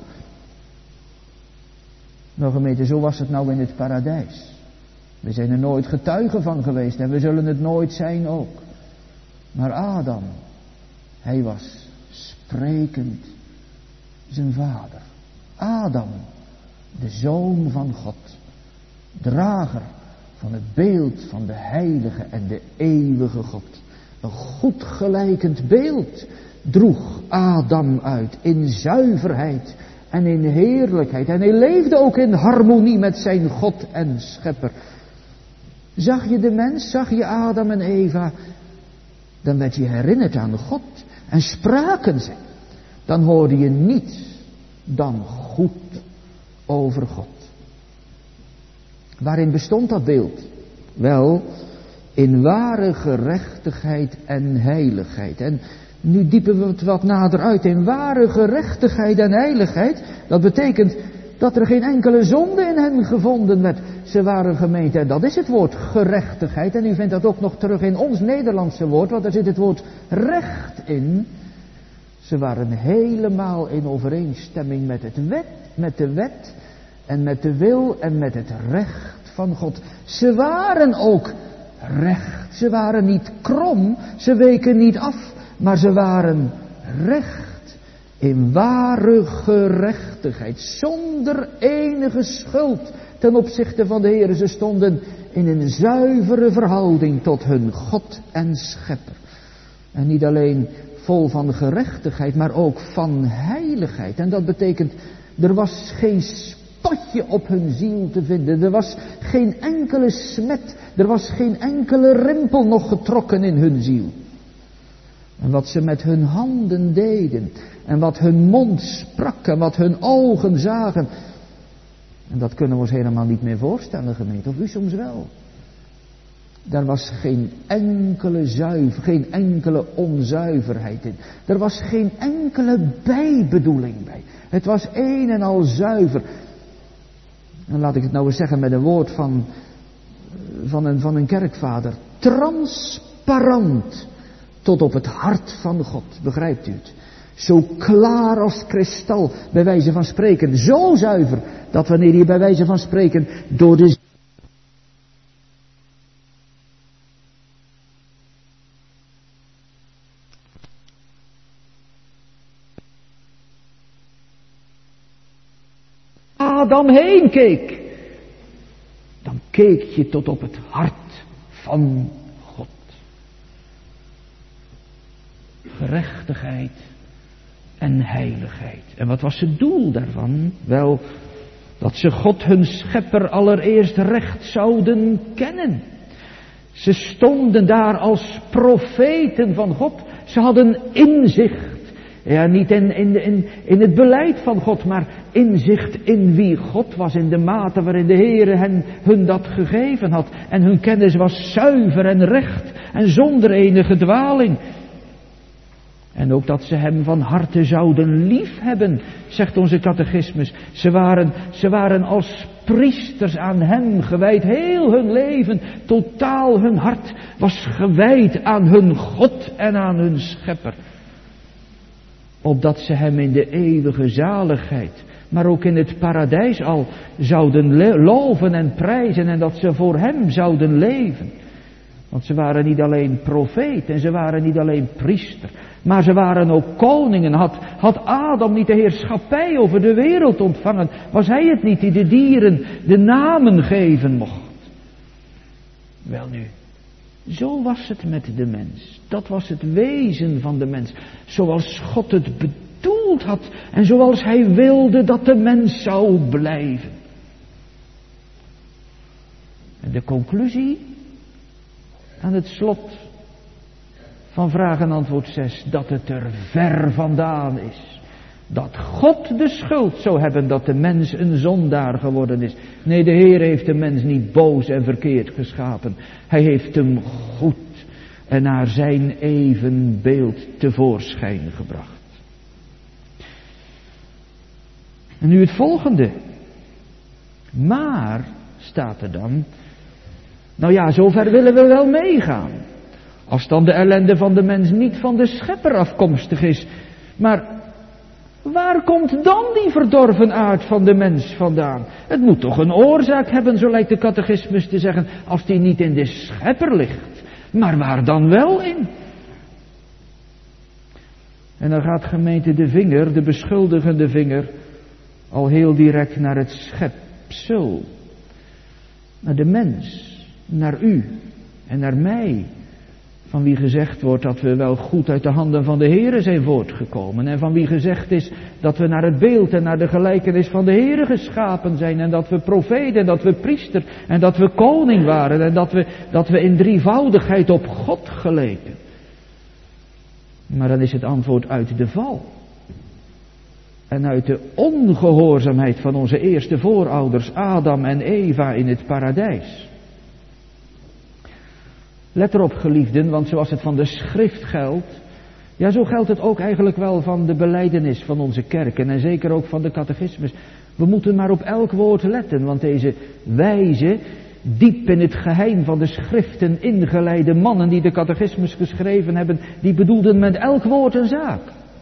Nou gemeente, zo was het nou in het paradijs. We zijn er nooit getuigen van geweest en we zullen het nooit zijn ook. Maar Adam, hij was sprekend zijn vader. Adam, de zoon van God, drager van het beeld van de heilige en de eeuwige God. Een goed gelijkend beeld droeg Adam uit in zuiverheid en in heerlijkheid. En hij leefde ook in harmonie met zijn God en schepper. Zag je de mens, zag je Adam en Eva, dan werd je herinnerd aan God. En spraken ze, dan hoorde je niets dan goed over God. Waarin bestond dat beeld? Wel, in ware gerechtigheid en heiligheid. En nu diepen we het wat nader uit. In ware gerechtigheid en heiligheid, dat betekent dat er geen enkele zonde in hen gevonden werd. Ze waren gemeente, en dat is het woord gerechtigheid. En u vindt dat ook nog terug in ons Nederlandse woord, want daar zit het woord recht in. Ze waren helemaal in overeenstemming met het wet, met de wet en met de wil en met het recht van God. Ze waren ook recht. Ze waren niet krom, ze weken niet af, maar ze waren recht in ware gerechtigheid, zonder enige schuld ten opzichte van de Heer. Ze stonden in een zuivere verhouding tot hun God en Schepper. En niet alleen vol van gerechtigheid, maar ook van heiligheid. En dat betekent, er was geen spotje op hun ziel te vinden. Er was geen enkele smet, er was geen enkele rimpel nog getrokken in hun ziel. En wat ze met hun handen deden, en wat hun mond sprak, en wat hun ogen zagen. En dat kunnen we ons helemaal niet meer voorstellen, gemeente, of u soms wel. Daar was geen enkele zuiver, geen enkele onzuiverheid in. Er was geen enkele bijbedoeling bij. Het was een en al zuiver. En laat ik het nou eens zeggen met een woord van, van, een, van een kerkvader. Transparant tot op het hart van God. Begrijpt u het? Zo klaar als kristal, bij wijze van spreken. Zo zuiver, dat wanneer je bij wijze van spreken door de Adam heen keek, dan keek je tot op het hart van God. Gerechtigheid en heiligheid. En wat was het doel daarvan? Wel, dat ze God hun schepper allereerst recht zouden kennen. Ze stonden daar als profeten van God. Ze hadden inzicht. Ja, niet in, in, in, in het beleid van God, maar inzicht in wie God was, in de mate waarin de Heere hen, hun dat gegeven had. En hun kennis was zuiver en recht en zonder enige dwaling. En ook dat ze hem van harte zouden liefhebben, zegt onze catechismus. Ze waren, ze waren als priesters aan hem gewijd. Heel hun leven, totaal hun hart was gewijd aan hun God en aan hun schepper. Opdat ze hem in de eeuwige zaligheid, maar ook in het paradijs al zouden loven en prijzen en dat ze voor hem zouden leven. Want ze waren niet alleen profeet en ze waren niet alleen priester, maar ze waren ook koningen. Had, had Adam niet de heerschappij over de wereld ontvangen, was hij het niet die de dieren de namen geven mocht? Welnu, zo was het met de mens. Dat was het wezen van de mens. Zoals God het bedoeld had en zoals hij wilde dat de mens zou blijven. En de conclusie aan het slot van vraag en antwoord zes, dat het er ver vandaan is. Dat God de schuld zou hebben dat de mens een zondaar geworden is. Nee, de Heer heeft de mens niet boos en verkeerd geschapen. Hij heeft hem goed en naar zijn evenbeeld tevoorschijn gebracht. En nu het volgende. Maar, staat er dan, nou ja, zover willen we wel meegaan. Als dan de ellende van de mens niet van de schepper afkomstig is. Maar waar komt dan die verdorven aard van de mens vandaan? Het moet toch een oorzaak hebben, zo lijkt de catechismus te zeggen, als die niet in de schepper ligt. Maar waar dan wel in? En dan gaat gemeente de vinger, de beschuldigende vinger, al heel direct naar het schepsel. Naar de mens, naar u en naar mij. Van wie gezegd wordt dat we wel goed uit de handen van de Heere zijn voortgekomen. En van wie gezegd is dat we naar het beeld en naar de gelijkenis van de Heere geschapen zijn. En dat we profeet en dat we priester en dat we koning waren. En dat we, dat we in drievoudigheid op God geleken. Maar dan is het antwoord uit de val. En uit de ongehoorzaamheid van onze eerste voorouders Adam en Eva in het paradijs. Let erop, geliefden, want zoals het van de schrift geldt, ja, zo geldt het ook eigenlijk wel van de belijdenis van onze kerken en zeker ook van de catechismus. We moeten maar op elk woord letten, want deze wijze, diep in het geheim van de schriften ingeleide mannen die de catechismus geschreven hebben, die bedoelden met elk woord een zaak.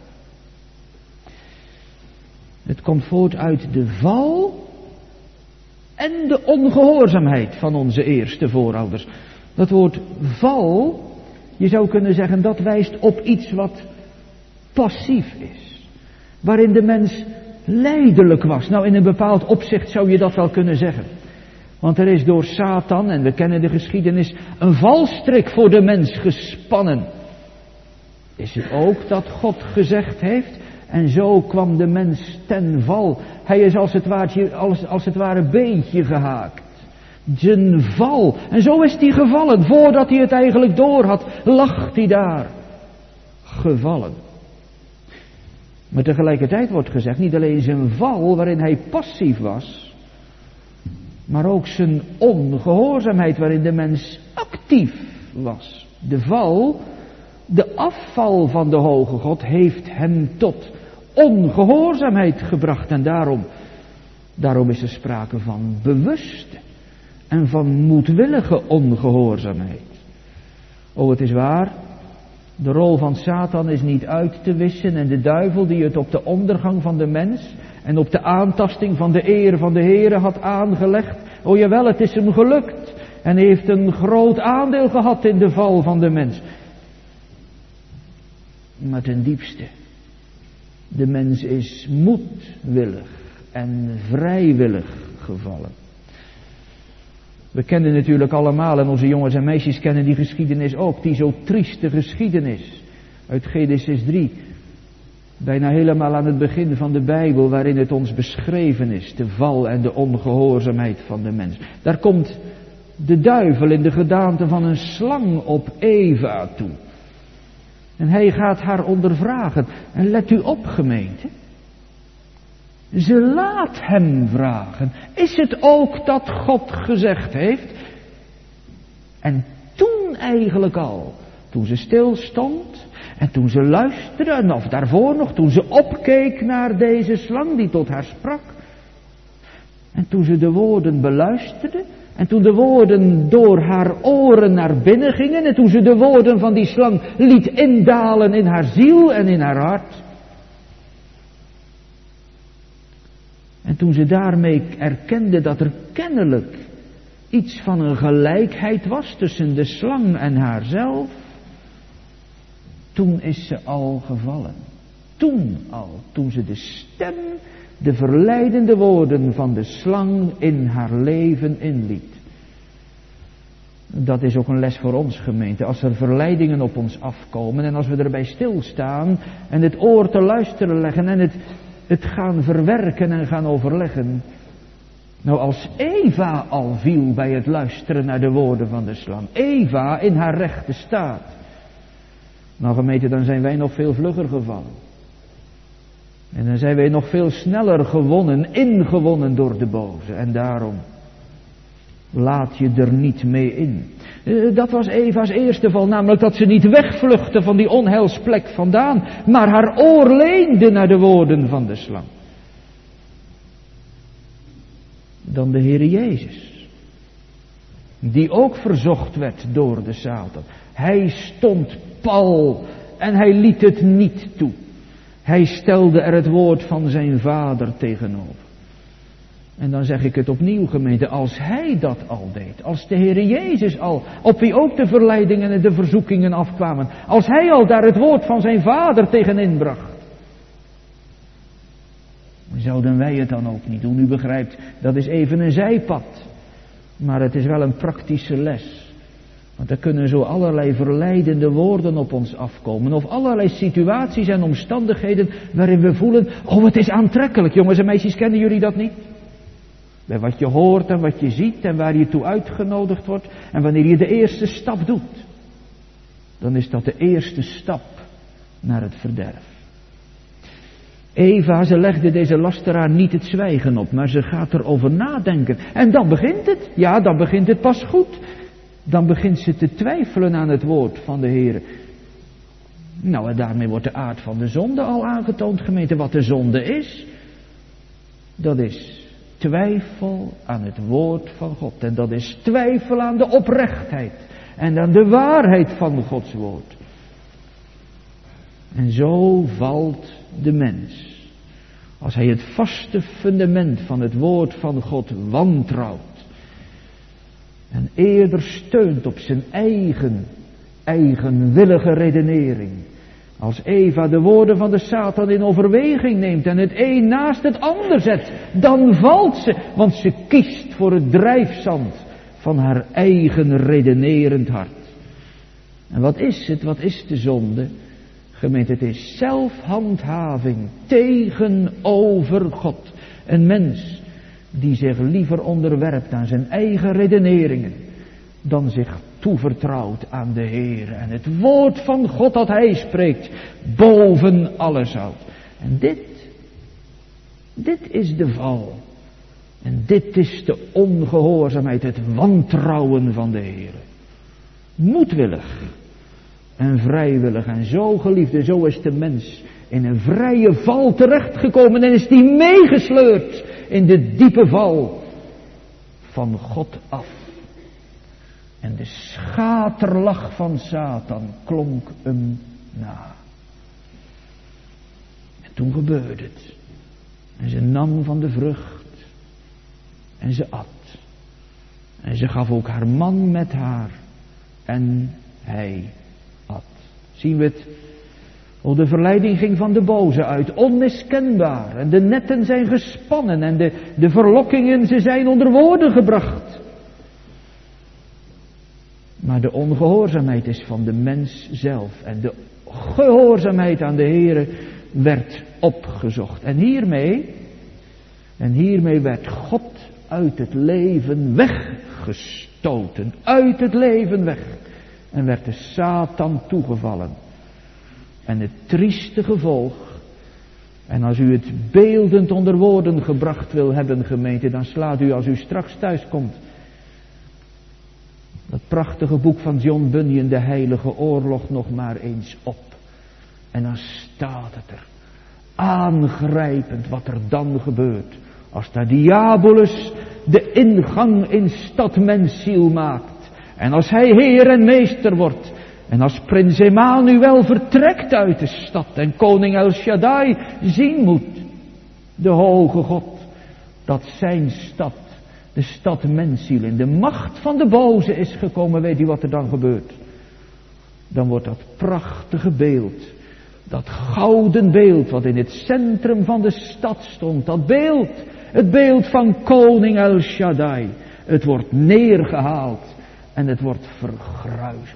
Het komt voort uit de val en de ongehoorzaamheid van onze eerste voorouders. Dat woord val, je zou kunnen zeggen, dat wijst op iets wat passief is. Waarin de mens lijdelijk was. Nou, in een bepaald opzicht zou je dat wel kunnen zeggen. Want er is door Satan, en we kennen de geschiedenis, een valstrik voor de mens gespannen. Is het ook dat God gezegd heeft, en zo kwam de mens ten val. Hij is als het ware, als, als het ware beentje gehaakt. Zijn val. En zo is hij gevallen. Voordat hij het eigenlijk door had, lag hij daar. Gevallen. Maar tegelijkertijd wordt gezegd, niet alleen zijn val waarin hij passief was, maar ook zijn ongehoorzaamheid waarin de mens actief actief was. De val, de afval van de hoge God heeft hem tot ongehoorzaamheid gebracht. En daarom, daarom is er sprake van bewuste en van moedwillige ongehoorzaamheid. O, het is waar, de rol van Satan is niet uit te wissen en de duivel die het op de ondergang van de mens en op de aantasting van de eer van de Heere had aangelegd. O jawel, het is hem gelukt en hij heeft een groot aandeel gehad in de val van de mens. Maar ten diepste, de mens is moedwillig en vrijwillig gevallen. We kennen natuurlijk allemaal, en onze jongens en meisjes kennen die geschiedenis ook, die zo trieste geschiedenis uit Genesis drie. Bijna helemaal aan het begin van de Bijbel, waarin het ons beschreven is, de val en de ongehoorzaamheid van de mens. Daar komt de duivel in de gedaante van een slang op Eva toe. En hij gaat haar ondervragen. En let u op, gemeente. Ze laat hem vragen. Is het ook dat God gezegd heeft? En toen eigenlijk al, toen ze stilstond en toen ze luisterde, en of daarvoor nog, toen ze opkeek naar deze slang die tot haar sprak. En toen ze de woorden beluisterde, en toen de woorden door haar oren naar binnen gingen, en toen ze de woorden van die slang liet indalen in haar ziel en in haar hart. En toen ze daarmee erkende dat er kennelijk iets van een gelijkheid was tussen de slang en haarzelf, toen is ze al gevallen. Toen al, toen ze de stem, de verleidende woorden van de slang in haar leven inliet. Dat is ook een les voor ons, gemeente. Als er verleidingen op ons afkomen en als we erbij stilstaan en het oor te luisteren leggen en het, het gaan verwerken en gaan overleggen. Nou, als Eva al viel bij het luisteren naar de woorden van de slang. Eva in haar rechte staat. Nou, gemeente, dan zijn wij nog veel vlugger gevallen. En dan zijn wij nog veel sneller gewonnen, ingewonnen door de boze. En daarom laat je er niet mee in. Dat was Eva's eerste val, namelijk dat ze niet wegvluchtte van die onheilsplek vandaan, maar haar oor leende naar de woorden van de slang. Dan de Heere Jezus, die ook verzocht werd door de Satan. Hij stond pal en hij liet het niet toe. Hij stelde er het woord van zijn vader tegenover. En dan zeg ik het opnieuw, gemeente, als hij dat al deed, als de Heere Jezus al, op wie ook de verleidingen en de verzoekingen afkwamen, als hij al daar het woord van zijn vader tegenin bracht, zouden wij het dan ook niet doen? U begrijpt, dat is even een zijpad, maar het is wel een praktische les. Want er kunnen zo allerlei verleidende woorden op ons afkomen. Of allerlei situaties en omstandigheden waarin we voelen, oh het is aantrekkelijk. Jongens en meisjes, kennen jullie dat niet? Bij wat je hoort en wat je ziet en waar je toe uitgenodigd wordt. En wanneer je de eerste stap doet, dan is dat de eerste stap naar het verderf. Eva, ze legde deze lasteraar niet het zwijgen op, maar ze gaat erover nadenken. En dan begint het, ja dan begint het pas goed. Dan begint ze te twijfelen aan het woord van de Heer. Nou, en daarmee wordt de aard van de zonde al aangetoond, gemeente. Wat de zonde is, dat is twijfel aan het woord van God. En dat is twijfel aan de oprechtheid en aan de waarheid van Gods woord. En zo valt de mens, als hij het vaste fundament van het woord van God wantrouwt. En eerder steunt op zijn eigen, eigenwillige redenering. Als Eva de woorden van de Satan in overweging neemt en het een naast het ander zet, dan valt ze, want ze kiest voor het drijfzand van haar eigen redenerend hart. En wat is het, wat is de zonde? Gemeente, het is zelfhandhaving tegenover God. Een mens die zich liever onderwerpt aan zijn eigen redeneringen dan zich toevertrouwt aan de Heer en het woord van God dat hij spreekt boven alles houdt. En dit, dit is de val. En dit is de ongehoorzaamheid, het wantrouwen van de Heer. moedwillig en vrijwillig. En zo, geliefde, zo is de mens in een vrije val terechtgekomen en is die meegesleurd in de diepe val van God af. En de schaterlach van Satan klonk hem na. En toen gebeurde het. En ze nam van de vrucht en ze at. En ze gaf ook haar man met haar en hij at. Zien we het? Oh, de verleiding ging van de boze uit, onmiskenbaar. En de netten zijn gespannen en de, de verlokkingen, ze zijn onder woorden gebracht. Maar de ongehoorzaamheid is van de mens zelf. En de gehoorzaamheid aan de Heere werd opgezocht. En hiermee, en hiermee werd God uit het leven weggestoten. Uit het leven weg. En werd de Satan toegevallen. En het trieste gevolg. En als u het beeldend onder woorden gebracht wil hebben, gemeente, dan slaat u als u straks thuis komt dat prachtige boek van John Bunyan, De Heilige Oorlog, nog maar eens op. En dan staat het er. Aangrijpend wat er dan gebeurt. Als daar Diabolus de ingang in stad mensziel maakt. En als hij heer en meester wordt. En als prins Emmanuel vertrekt uit de stad. En koning El Shaddai zien moet. De hoge God. Dat zijn stad, de stad mensziel, in de macht van de boze is gekomen. Weet u wat er dan gebeurt? Dan wordt dat prachtige beeld, dat gouden beeld wat in het centrum van de stad stond, dat beeld, het beeld van koning El Shaddai, het wordt neergehaald en het wordt vergruizeld.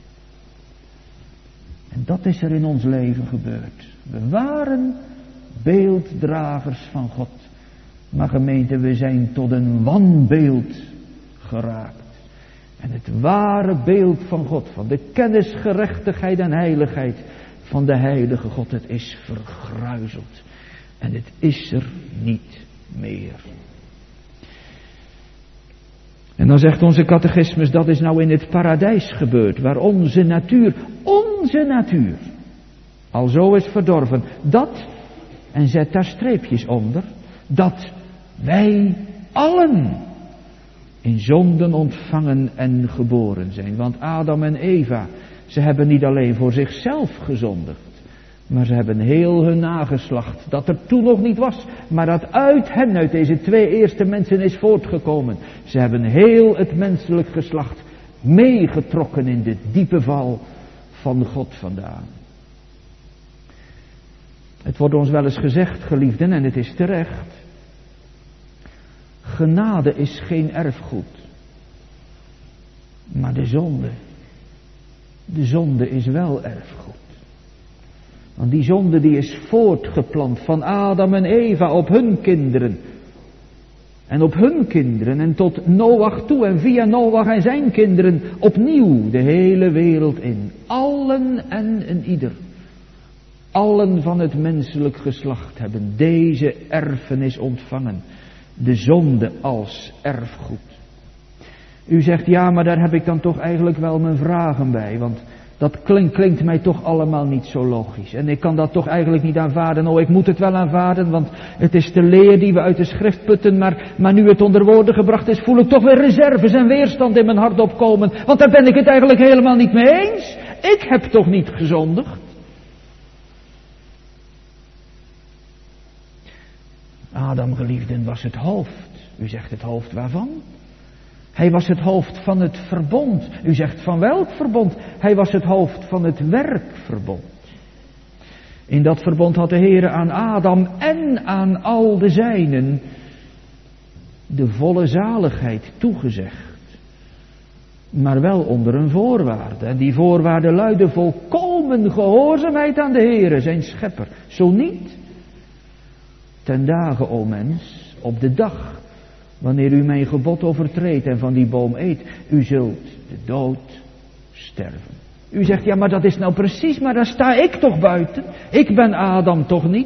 En dat is er in ons leven gebeurd. We waren beelddragers van God. Maar gemeente, we zijn tot een wanbeeld geraakt. En het ware beeld van God, van de kennis, gerechtigheid en heiligheid van de heilige God, het is vergruizeld. En het is er niet meer. En dan zegt onze catechismus, dat is nou in het paradijs gebeurd, waar onze natuur, onze natuur, al zo is verdorven. Dat, en zet daar streepjes onder, dat wij allen in zonden ontvangen en geboren zijn. Want Adam en Eva, ze hebben niet alleen voor zichzelf gezondigd, maar ze hebben heel hun nageslacht, dat er toen nog niet was, maar dat uit hen, uit deze twee eerste mensen is voortgekomen. Ze hebben heel het menselijk geslacht meegetrokken in de diepe val van God vandaan. Het wordt ons wel eens gezegd, geliefden, en het is terecht. Genade is geen erfgoed. Maar de zonde, de zonde is wel erfgoed. Want die zonde die is voortgeplant van Adam en Eva op hun kinderen. En op hun kinderen en tot Noach toe en via Noach en zijn kinderen opnieuw de hele wereld in. Allen en een ieder. Allen van het menselijk geslacht hebben deze erfenis ontvangen. De zonde als erfgoed. U zegt, ja, maar daar heb ik dan toch eigenlijk wel mijn vragen bij. Want dat klinkt, klinkt mij toch allemaal niet zo logisch. En ik kan dat toch eigenlijk niet aanvaarden. Oh, ik moet het wel aanvaarden, want het is de leer die we uit de schrift putten. Maar, maar nu het onder woorden gebracht is, voel ik toch weer reserves en weerstand in mijn hart opkomen. Want daar ben ik het eigenlijk helemaal niet mee eens. Ik heb toch niet gezondigd? Adam, geliefden, was het hoofd. U zegt het hoofd waarvan? Hij was het hoofd van het verbond. U zegt van welk verbond? Hij was het hoofd van het werkverbond. In dat verbond had de Heere aan Adam en aan al de zijnen de volle zaligheid toegezegd. Maar wel onder een voorwaarde. En die voorwaarde luidde volkomen gehoorzaamheid aan de Heere, zijn schepper. Zo niet, ten dagen, o mens, op de dag, wanneer u mijn gebod overtreedt en van die boom eet, u zult de dood sterven. U zegt, ja, maar dat is nou precies, maar daar sta ik toch buiten. Ik ben Adam toch niet?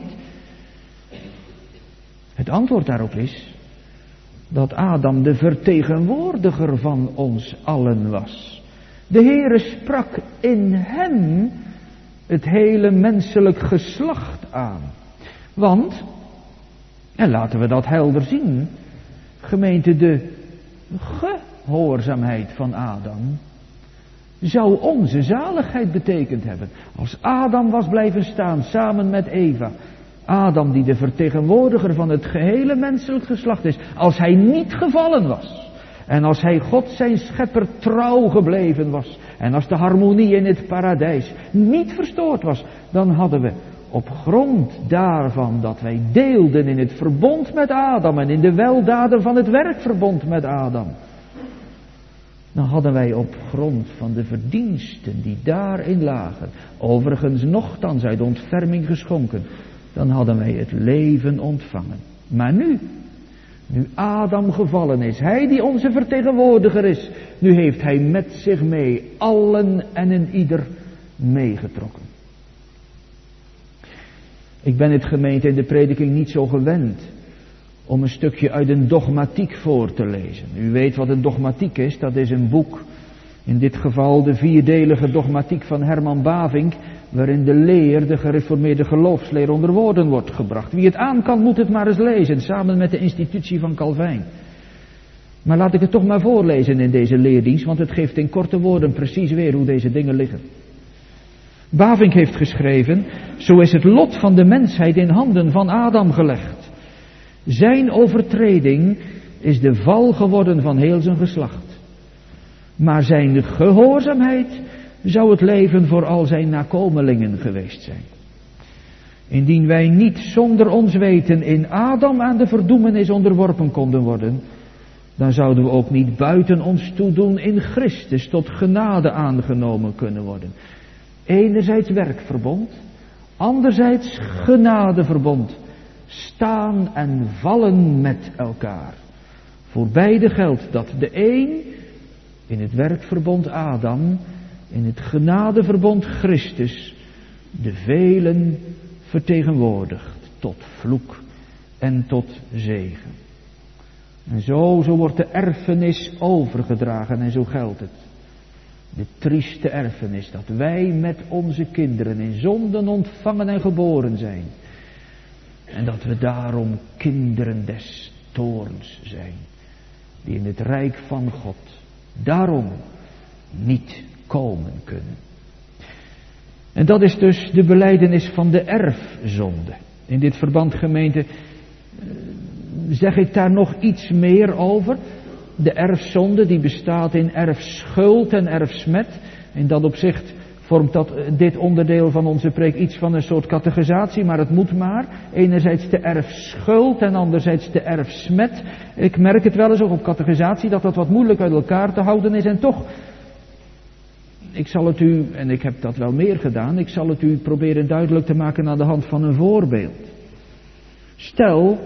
Het antwoord daarop is dat Adam de vertegenwoordiger van ons allen was. De Heere sprak in hem het hele menselijk geslacht aan. Want, en laten we dat helder zien, gemeente, de gehoorzaamheid van Adam zou onze zaligheid betekend hebben. Als Adam was blijven staan samen met Eva, Adam die de vertegenwoordiger van het gehele menselijk geslacht is, als hij niet gevallen was, en als hij God zijn schepper trouw gebleven was, en als de harmonie in het paradijs niet verstoord was, dan hadden we op grond daarvan dat wij deelden in het verbond met Adam en in de weldaden van het werkverbond met Adam, dan hadden wij op grond van de verdiensten die daarin lagen, overigens nochtans uit ontferming geschonken, dan hadden wij het leven ontvangen. Maar nu, nu Adam gevallen is, hij die onze vertegenwoordiger is, nu heeft hij met zich mee allen en een ieder meegetrokken. Ik ben het, gemeente, in de prediking niet zo gewend om een stukje uit een dogmatiek voor te lezen. U weet wat een dogmatiek is, dat is een boek, in dit geval de vierdelige dogmatiek van Herman Bavinck, waarin de leer, de gereformeerde geloofsleer, onder woorden wordt gebracht. Wie het aan kan, moet het maar eens lezen, samen met de institutie van Calvijn. Maar laat ik het toch maar voorlezen in deze leerdienst, want het geeft in korte woorden precies weer hoe deze dingen liggen. Bavinck heeft geschreven: zo is het lot van de mensheid in handen van Adam gelegd. Zijn overtreding is de val geworden van heel zijn geslacht. Maar zijn gehoorzaamheid zou het leven voor al zijn nakomelingen geweest zijn. Indien wij niet zonder ons weten in Adam aan de verdoemenis onderworpen konden worden, dan zouden we ook niet buiten ons toedoen in Christus tot genade aangenomen kunnen worden. Enerzijds werkverbond, anderzijds genadeverbond, staan en vallen met elkaar. Voor beide geldt dat de een in het werkverbond Adam, in het genadeverbond Christus, de velen vertegenwoordigt tot vloek en tot zegen. En zo, zo wordt de erfenis overgedragen en zo geldt het. De trieste erfenis dat wij met onze kinderen in zonden ontvangen en geboren zijn. En dat we daarom kinderen des toorns zijn, die in het rijk van God daarom niet komen kunnen. En dat is dus de belijdenis van de erfzonde. In dit verband, gemeente, zeg ik daar nog iets meer over. De erfzonde die bestaat in erfschuld en erfsmet. In dat opzicht vormt dat, dit onderdeel van onze preek iets van een soort catechisatie, maar het moet maar. Enerzijds de erfschuld en anderzijds de erfsmet. Ik merk het wel eens ook op catechisatie dat dat wat moeilijk uit elkaar te houden is. En toch, ik zal het u, en ik heb dat wel meer gedaan, ik zal het u proberen duidelijk te maken aan de hand van een voorbeeld. Stel,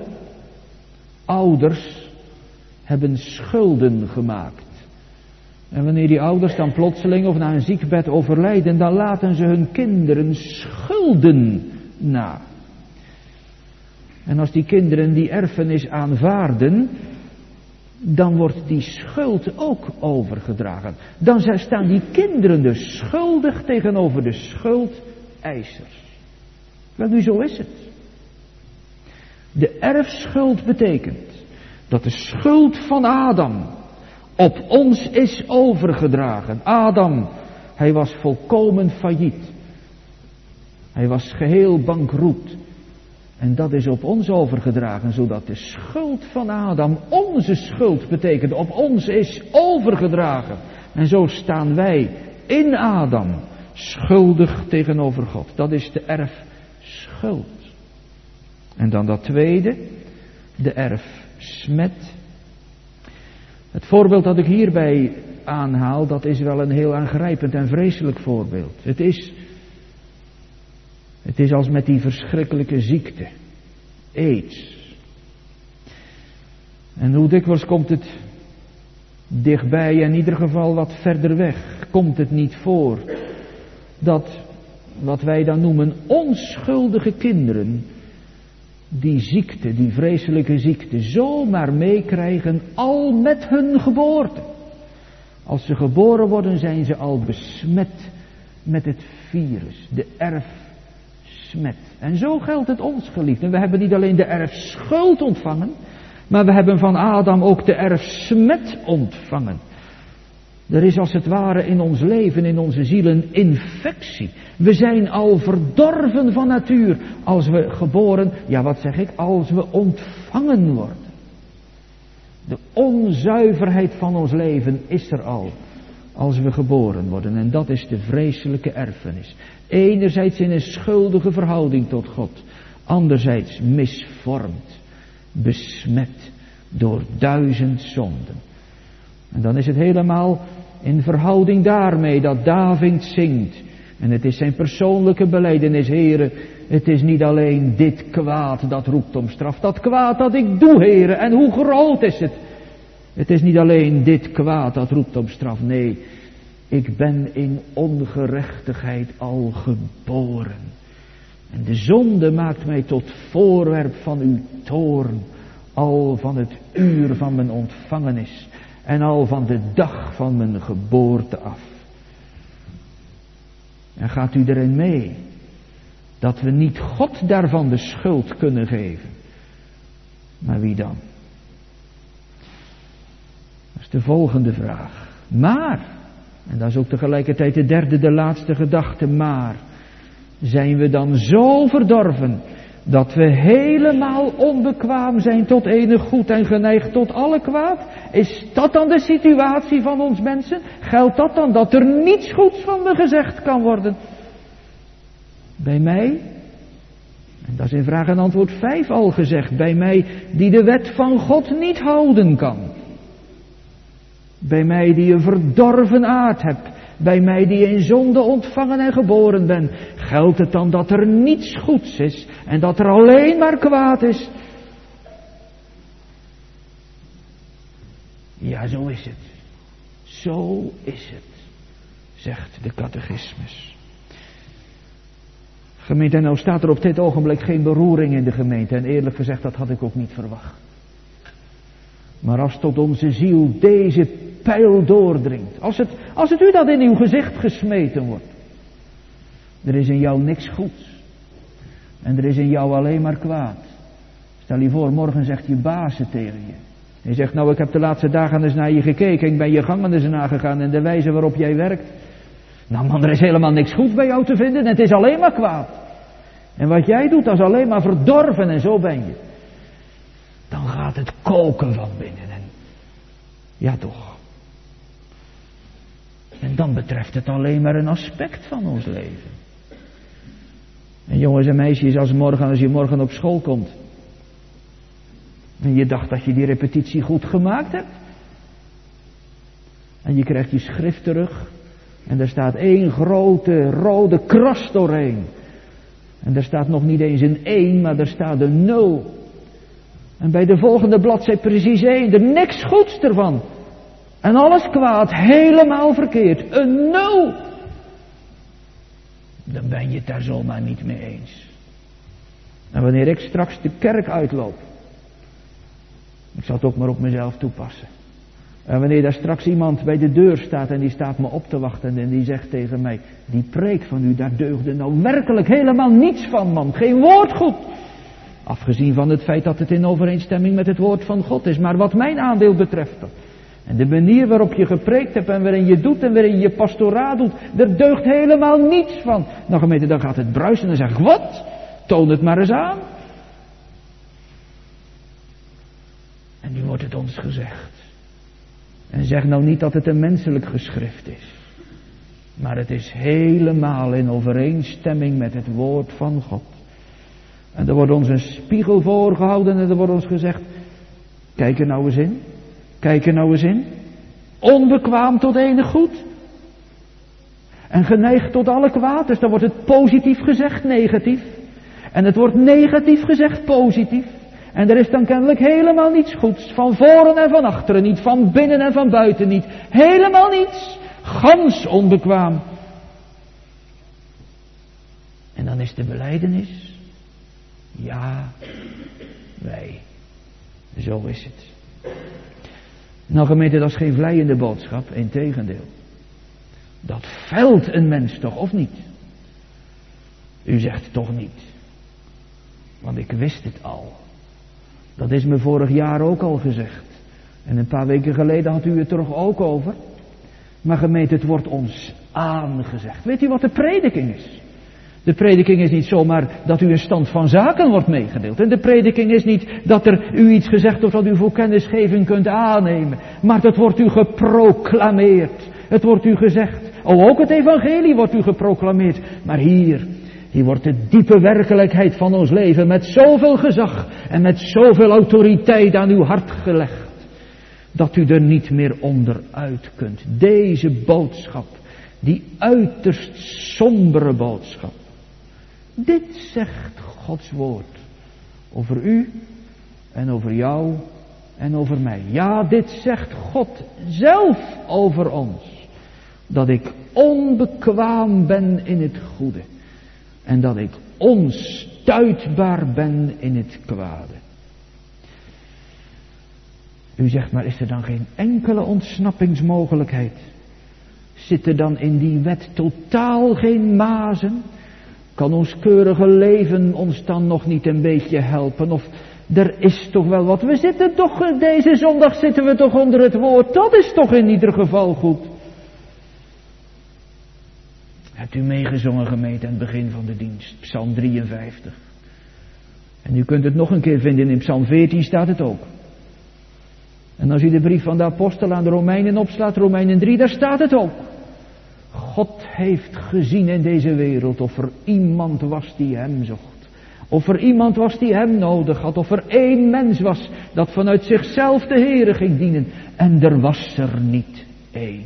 ouders hebben schulden gemaakt. En wanneer die ouders dan plotseling of na een ziekbed overlijden, dan laten ze hun kinderen schulden na. En als die kinderen die erfenis aanvaarden, dan wordt die schuld ook overgedragen. Dan staan die kinderen dus schuldig tegenover de schuldeisers. Wel, nu zo is het. De erfschuld betekent dat de schuld van Adam op ons is overgedragen. Adam, hij was volkomen failliet. Hij was geheel bankroet. En dat is op ons overgedragen, zodat de schuld van Adam onze schuld betekent. Op ons is overgedragen. En zo staan wij in Adam schuldig tegenover God. Dat is de erfschuld. En dan dat tweede, de erfsmet. Het voorbeeld dat ik hierbij aanhaal, dat is wel een heel aangrijpend en vreselijk voorbeeld. Het is, het is als met die verschrikkelijke ziekte, AIDS. En hoe dikwijls komt het dichtbij, in ieder geval wat verder weg, komt het niet voor dat wat wij dan noemen onschuldige kinderen die ziekte, die vreselijke ziekte, zomaar meekrijgen al met hun geboorte. Als ze geboren worden zijn ze al besmet met het virus, de erfsmet. En zo geldt het ons, geliefden. We hebben niet alleen de erfschuld ontvangen, maar we hebben van Adam ook de erfsmet ontvangen. Er is als het ware in ons leven, in onze ziel een infectie. We zijn al verdorven van natuur als we geboren, ja wat zeg ik, als we ontvangen worden. De onzuiverheid van ons leven is er al als we geboren worden. En dat is de vreselijke erfenis. Enerzijds in een schuldige verhouding tot God. Anderzijds misvormd, besmet door duizend zonden. En dan is het helemaal in verhouding daarmee dat David zingt. En het is zijn persoonlijke belijdenis, Heere, het is niet alleen dit kwaad dat roept om straf. Dat kwaad dat ik doe, Heere, en hoe groot is het? Het is niet alleen dit kwaad dat roept om straf. Nee, ik ben in ongerechtigheid al geboren. En de zonde maakt mij tot voorwerp van uw toorn. Al van het uur van mijn ontvangenis. En al van de dag van mijn geboorte af. En gaat u erin mee? Dat we niet God daarvan de schuld kunnen geven. Maar wie dan? Dat is de volgende vraag. Maar, en dat is ook tegelijkertijd de derde, de laatste gedachte, maar, zijn we dan zo verdorven, dat we helemaal onbekwaam zijn tot enig goed en geneigd tot alle kwaad? Is dat dan de situatie van ons mensen? Geldt dat dan dat er niets goeds van me gezegd kan worden? Bij mij, en dat is in vraag en antwoord vijf al gezegd, bij mij die de wet van God niet houden kan. Bij mij die een verdorven aard heb. Bij mij die in zonde ontvangen en geboren ben. Geldt het dan dat er niets goeds is en dat er alleen maar kwaad is? Ja, zo is het. Zo is het, zegt de catechismus. Gemeente, en nou staat er op dit ogenblik geen beroering in de gemeente. En eerlijk gezegd, dat had ik ook niet verwacht. Maar als tot onze ziel deze pijl doordringt. Als het, als het u dat in uw gezicht gesmeten wordt. Er is in jou niks goeds. En er is in jou alleen maar kwaad. Stel je voor, morgen zegt je baas het tegen je. Hij zegt, nou ik heb de laatste dagen eens naar je gekeken. Ik ben je gangen eens nagegaan en de wijze waarop jij werkt. Nou man, er is helemaal niks goeds bij jou te vinden. Het is alleen maar kwaad. En wat jij doet, dat is alleen maar verdorven en zo ben je. Dan gaat het koken van binnen. En ja toch. En dan betreft het alleen maar een aspect van ons leven. En jongens en meisjes, als, morgen, als je morgen op school komt. En je dacht dat je die repetitie goed gemaakt hebt. En je krijgt je schrift terug. En er staat één grote rode kras doorheen. En er staat nog niet eens een één, maar er staat een nul. En bij de volgende bladzij precies één. Er niks goeds ervan. En alles kwaad, helemaal verkeerd. Een nul. Dan ben je het daar zomaar niet mee eens. En wanneer ik straks de kerk uitloop. Ik zal het ook maar op mezelf toepassen. En wanneer daar straks iemand bij de deur staat en die staat me op te wachten en die zegt tegen mij, die preek van u, daar deugde nou werkelijk helemaal niets van, man. Geen woord goed. Afgezien van het feit dat het in overeenstemming met het woord van God is. Maar wat mijn aandeel betreft. En de manier waarop je gepreekt hebt en waarin je doet en waarin je pastoraat doet. Er deugt helemaal niets van. Nou gemeente, dan gaat het bruisen en dan zeg ik, wat? Toon het maar eens aan. En nu wordt het ons gezegd. En zeg nou niet dat het een menselijk geschrift is. Maar het is helemaal in overeenstemming met het woord van God. En er wordt ons een spiegel voorgehouden en er wordt ons gezegd, kijk er nou eens in. Kijk er nou eens in. Onbekwaam tot enig goed. En geneigd tot alle kwaad. Dus dan wordt het positief gezegd negatief. En het wordt negatief gezegd positief. En er is dan kennelijk helemaal niets goeds. Van voren en van achteren niet. Van binnen en van buiten niet. Helemaal niets. Gans onbekwaam. En dan is de belijdenis. Ja, wij. Zo is het. Nou gemeente, dat is geen vleiende boodschap, integendeel. Dat velt een mens toch, of niet? U zegt toch niet. Want ik wist het al. Dat is me vorig jaar ook al gezegd. En een paar weken geleden had u het er toch ook over. Maar gemeente, het wordt ons aangezegd. Weet u wat de prediking is? De prediking is niet zomaar dat u een stand van zaken wordt meegedeeld. En de prediking is niet dat er u iets gezegd wordt wat u voor kennisgeving kunt aannemen. Maar dat wordt u geproclameerd. Het wordt u gezegd. Oh, ook het evangelie wordt u geproclameerd. Maar hier, hier wordt de diepe werkelijkheid van ons leven met zoveel gezag en met zoveel autoriteit aan uw hart gelegd. Dat u er niet meer onderuit kunt. Deze boodschap, die uiterst sombere boodschap. Dit zegt Gods woord over u en over jou en over mij. Ja, dit zegt God zelf over ons. Dat ik onbekwaam ben in het goede. En dat ik onstuitbaar ben in het kwade. U zegt, maar is er dan geen enkele ontsnappingsmogelijkheid? Zit er dan in die wet totaal geen mazen? Kan ons keurige leven ons dan nog niet een beetje helpen? Of er is toch wel wat? We zitten toch, deze zondag zitten we toch onder het woord. Dat is toch in ieder geval goed. Hebt u meegezongen, gemeente, aan het begin van de dienst? Psalm drieënvijftig. En u kunt het nog een keer vinden, in Psalm veertien staat het ook. En als u de brief van de apostel aan de Romeinen opslaat, Romeinen drie, daar staat het ook. God heeft gezien in deze wereld of er iemand was die hem zocht. Of er iemand was die hem nodig had. Of er één mens was dat vanuit zichzelf de Heere ging dienen. En er was er niet één.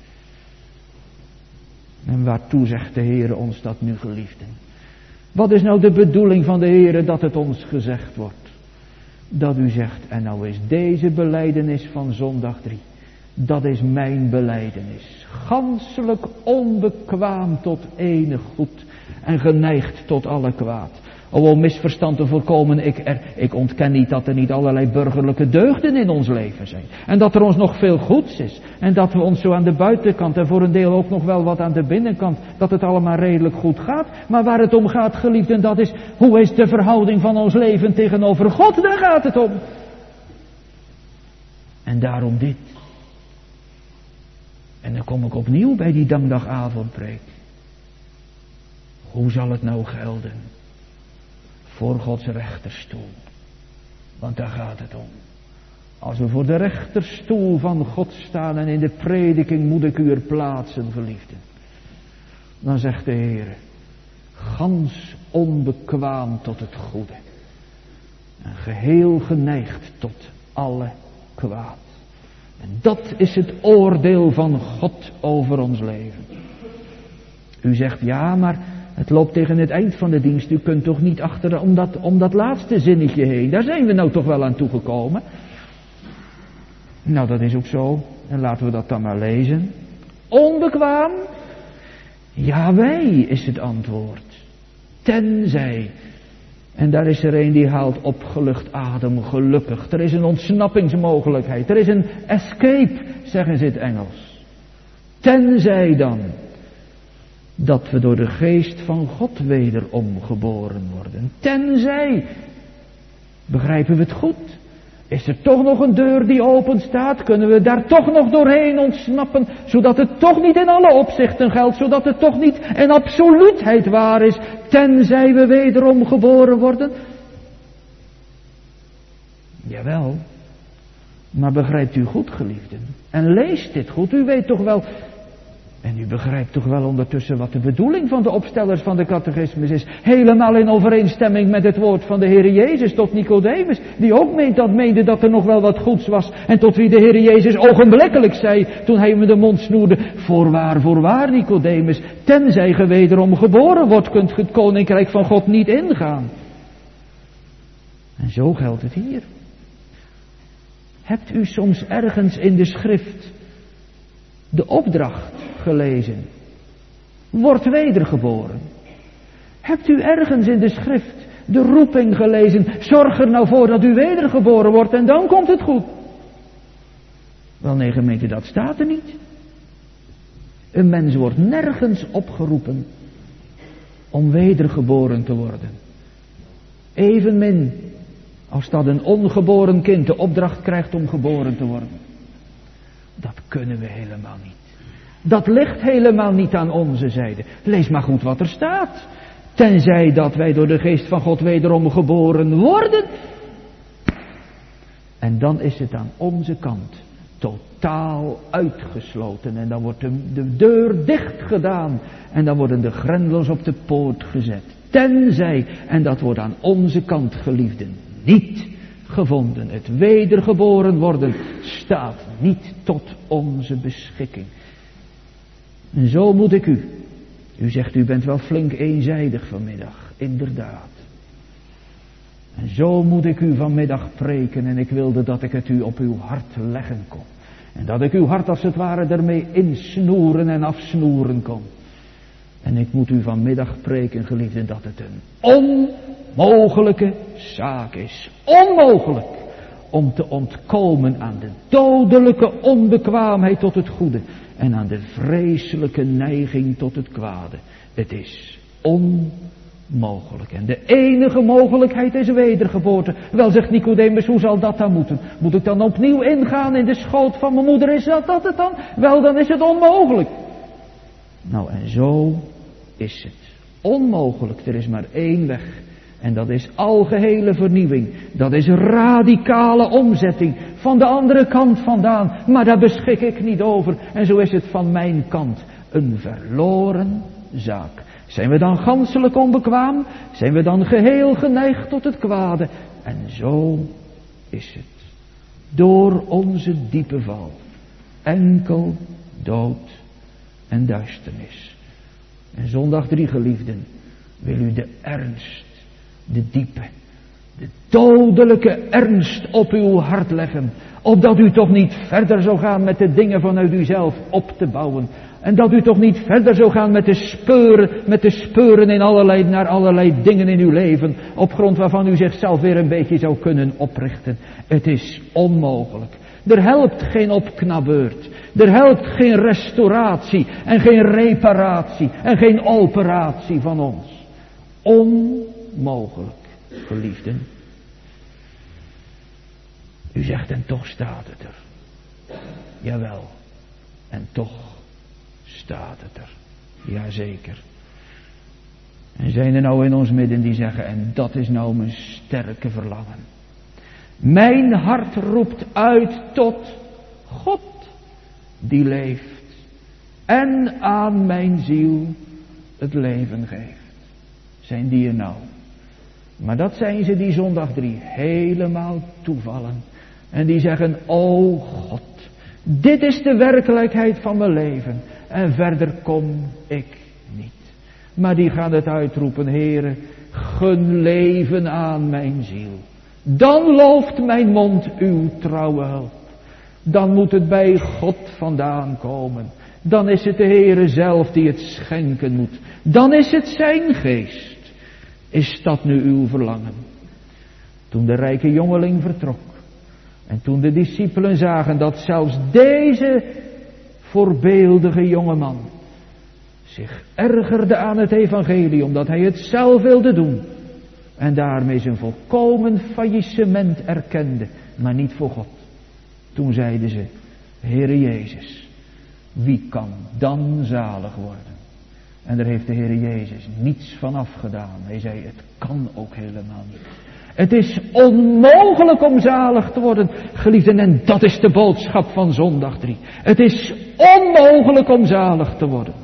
En waartoe zegt de Heere ons dat nu, geliefden? Wat is nou de bedoeling van de Heere dat het ons gezegd wordt? Dat u zegt, en nou is deze belijdenis van zondag drie. Dat is mijn belijdenis. Ganselijk onbekwaam tot enig goed. En geneigd tot alle kwaad. O, om misverstand te voorkomen, ik, er, ik ontken niet dat er niet allerlei burgerlijke deugden in ons leven zijn. En dat er ons nog veel goeds is. En dat we ons zo aan de buitenkant en voor een deel ook nog wel wat aan de binnenkant, dat het allemaal redelijk goed gaat. Maar waar het om gaat, geliefden, dat is, hoe is de verhouding van ons leven tegenover God? Daar gaat het om. En daarom dit. En dan kom ik opnieuw bij die dankdagavondpreek. Hoe zal het nou gelden? Voor Gods rechterstoel. Want daar gaat het om. Als we voor de rechterstoel van God staan en in de prediking moet ik u er plaatsen, geliefden. Dan zegt de Heer, gans onbekwaam tot het goede. En geheel geneigd tot alle kwaad. En dat is het oordeel van God over ons leven. U zegt, ja, maar het loopt tegen het eind van de dienst. U kunt toch niet achter om dat, om dat laatste zinnetje heen. Daar zijn we nou toch wel aan toegekomen. Nou, dat is ook zo. En laten we dat dan maar lezen. Onbekwaam? Ja, wij is het antwoord. Tenzij. En daar is er een die haalt opgelucht adem, gelukkig. Er is een ontsnappingsmogelijkheid. Er is een escape, zeggen ze in het Engels. Tenzij dan dat we door de geest van God wederom geboren worden. Tenzij, begrijpen we het goed? Is er toch nog een deur die open staat? Kunnen we daar toch nog doorheen ontsnappen? Zodat het toch niet in alle opzichten geldt. Zodat het toch niet in absoluutheid waar is. Tenzij we wederom geboren worden. Jawel. Maar begrijpt u goed, geliefden? En leest dit goed. U weet toch wel. En u begrijpt toch wel ondertussen wat de bedoeling van de opstellers van de catechismus is. Helemaal in overeenstemming met het woord van de Heer Jezus tot Nicodemus. Die ook meent dat meende dat er nog wel wat goeds was. En tot wie de Heer Jezus ogenblikkelijk zei toen hij hem de mond snoerde. Voorwaar, voorwaar Nicodemus. Tenzij ge wederom geboren wordt kunt het koninkrijk van God niet ingaan. En zo geldt het hier. Hebt u soms ergens in de schrift de opdracht gelezen? Wordt wedergeboren. Hebt u ergens in de schrift de roeping gelezen? Zorg er nou voor dat u wedergeboren wordt en dan komt het goed. Wel nee gemeente, dat staat er niet. Een mens wordt nergens opgeroepen om wedergeboren te worden. Evenmin als dat een ongeboren kind de opdracht krijgt om geboren te worden. Dat kunnen we helemaal niet. Dat ligt helemaal niet aan onze zijde. Lees maar goed wat er staat. Tenzij dat wij door de geest van God wederom geboren worden. En dan is het aan onze kant totaal uitgesloten. En dan wordt de, de deur dicht gedaan. En dan worden de grendels op de poort gezet. Tenzij, en dat wordt aan onze kant, geliefden, niet gevonden. Het wedergeboren worden staat niet tot onze beschikking. En zo moet ik u. U zegt, u bent wel flink eenzijdig vanmiddag. Inderdaad. En zo moet ik u vanmiddag preken. En ik wilde dat ik het u op uw hart leggen kon. En dat ik uw hart als het ware ermee insnoeren en afsnoeren kon. En ik moet u vanmiddag preken, geliefden, dat het een onmogelijke zaak is. Onmogelijk om te ontkomen aan de dodelijke onbekwaamheid tot het goede. En aan de vreselijke neiging tot het kwade. Het is onmogelijk. En de enige mogelijkheid is wedergeboorte. Wel, zegt Nicodemus, hoe zal dat dan moeten? Moet ik dan opnieuw ingaan in de schoot van mijn moeder? Is dat, dat het dan? Wel, dan is het onmogelijk. Nou, en zo is het. Onmogelijk. Er is maar één weg. En dat is algehele vernieuwing. Dat is radicale omzetting. Van de andere kant vandaan. Maar daar beschik ik niet over. En zo is het van mijn kant. Een verloren zaak. Zijn we dan ganselijk onbekwaam? Zijn we dan geheel geneigd tot het kwade? En zo is het. Door onze diepe val. Enkel dood en duisternis. En zondag drie, geliefden, wil u de ernst, de diepe, de dodelijke ernst op uw hart leggen. Opdat u toch niet verder zou gaan met de dingen vanuit uzelf op te bouwen. En dat u toch niet verder zou gaan met de speuren, met de speuren in allerlei, naar allerlei dingen in uw leven. Op grond waarvan u zichzelf weer een beetje zou kunnen oprichten. Het is onmogelijk. Er helpt geen opknapbeurt. Er helpt geen restauratie en geen reparatie en geen operatie van ons. Onmogelijk, geliefden. U zegt, en toch staat het er. Jawel, en toch staat het er. Jazeker. En zijn er nou in ons midden die zeggen, en dat is nou mijn sterke verlangen. Mijn hart roept uit tot God die leeft en aan mijn ziel het leven geeft. Zijn die er nou? Maar dat zijn ze die zondag drie helemaal toevallen. En die zeggen, o God, dit is de werkelijkheid van mijn leven. En verder kom ik niet. Maar die gaan het uitroepen, Heere, gun leven aan mijn ziel. Dan looft mijn mond uw trouwe hulp. Dan moet het bij God vandaan komen. Dan is het de Heere zelf die het schenken moet. Dan is het zijn geest. Is dat nu uw verlangen? Toen de rijke jongeling vertrok. En toen de discipelen zagen dat zelfs deze voorbeeldige jongeman zich ergerde aan het evangelie, omdat hij het zelf wilde doen. En daarmee zijn volkomen faillissement erkende, maar niet voor God. Toen zeiden ze, Heere Jezus, wie kan dan zalig worden? En daar heeft de Heere Jezus niets van afgedaan. Hij zei, het kan ook helemaal niet. Het is onmogelijk om zalig te worden, geliefden, en dat is de boodschap van zondag drie. Het is onmogelijk om zalig te worden.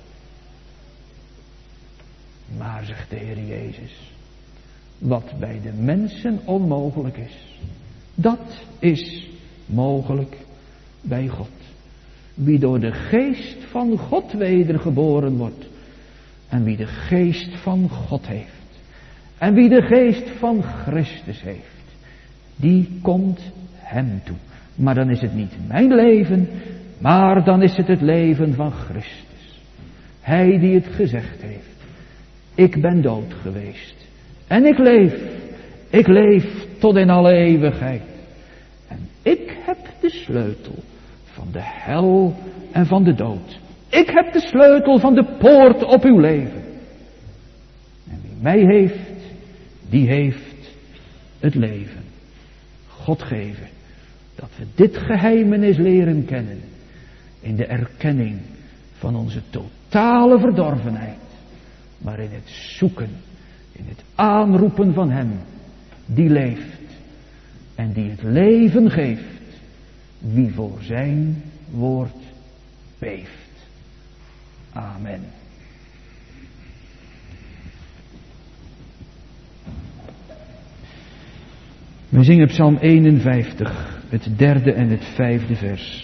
Maar, zegt de Heer Jezus, wat bij de mensen onmogelijk is, dat is mogelijk bij God. Wie door de geest van God wedergeboren wordt, en wie de geest van God heeft, en wie de geest van Christus heeft, die komt hem toe. Maar dan is het niet mijn leven, maar dan is het het leven van Christus. Hij die het gezegd heeft. Ik ben dood geweest. En ik leef. Ik leef tot in alle eeuwigheid. En ik heb de sleutel van de hel en van de dood. Ik heb de sleutel van de poort op uw leven. En wie mij heeft, die heeft het leven. God geven dat we dit geheimenis leren kennen. In de erkenning van onze totale verdorvenheid. Maar in het zoeken, in het aanroepen van Hem die leeft. En die het leven geeft. Wie voor zijn woord beeft. Amen. We zingen Psalm eenenvijftig, het derde en het vijfde vers.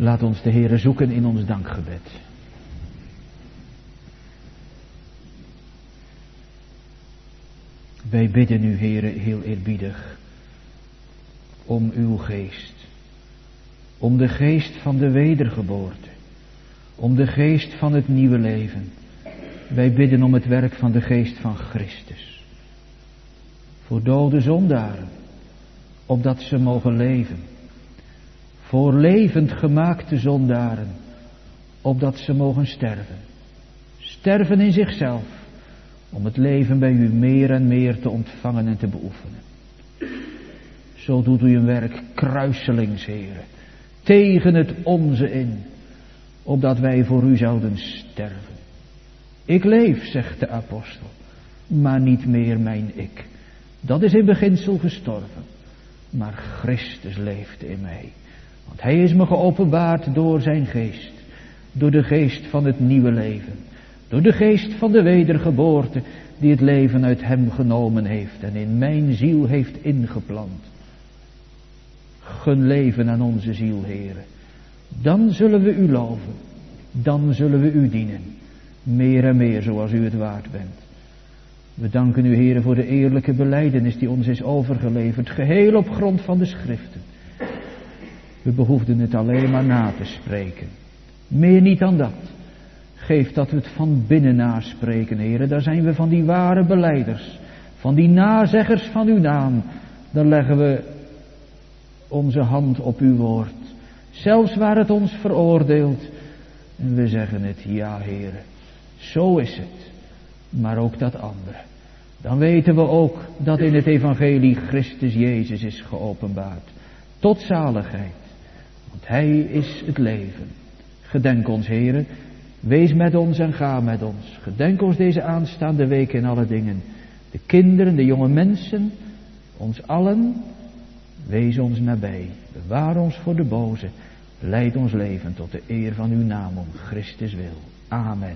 Laat ons de Heere zoeken in ons dankgebed. Wij bidden u, Heere, heel eerbiedig om uw geest. Om de geest van de wedergeboorte. Om de geest van het nieuwe leven. Wij bidden om het werk van de geest van Christus. Voor dode zondaren, opdat ze mogen leven. Voor levend gemaakte zondaren, opdat ze mogen sterven. Sterven in zichzelf, om het leven bij u meer en meer te ontvangen en te beoefenen. Zo doet u een werk kruiselings, Heere, tegen het onze in, opdat wij voor u zouden sterven. Ik leef, zegt de apostel, maar niet meer mijn ik. Dat is in beginsel gestorven, maar Christus leeft in mij. Want hij is me geopenbaard door zijn geest, door de geest van het nieuwe leven, door de geest van de wedergeboorte, die het leven uit hem genomen heeft en in mijn ziel heeft ingeplant. Gun leven aan onze ziel, Heere. Dan zullen we u loven, dan zullen we u dienen, meer en meer zoals u het waard bent. We danken u, Heere, voor de eerlijke belijdenis die ons is overgeleverd, geheel op grond van de schriften. We behoefden het alleen maar na te spreken. Meer niet dan dat. Geef dat we het van binnen naspreken, Heere. Daar zijn we van die ware belijders. Van die nazeggers van uw naam. Dan leggen we onze hand op uw woord. Zelfs waar het ons veroordeelt. En we zeggen het, ja, Heere. Zo is het. Maar ook dat andere. Dan weten we ook dat in het evangelie Christus Jezus is geopenbaard. Tot zaligheid. Want hij is het leven. Gedenk ons, Heere. Wees met ons en ga met ons. Gedenk ons deze aanstaande week in alle dingen. De kinderen, de jonge mensen, ons allen. Wees ons nabij. Bewaar ons voor de boze. Leid ons leven tot de eer van uw naam om Christus wil. Amen.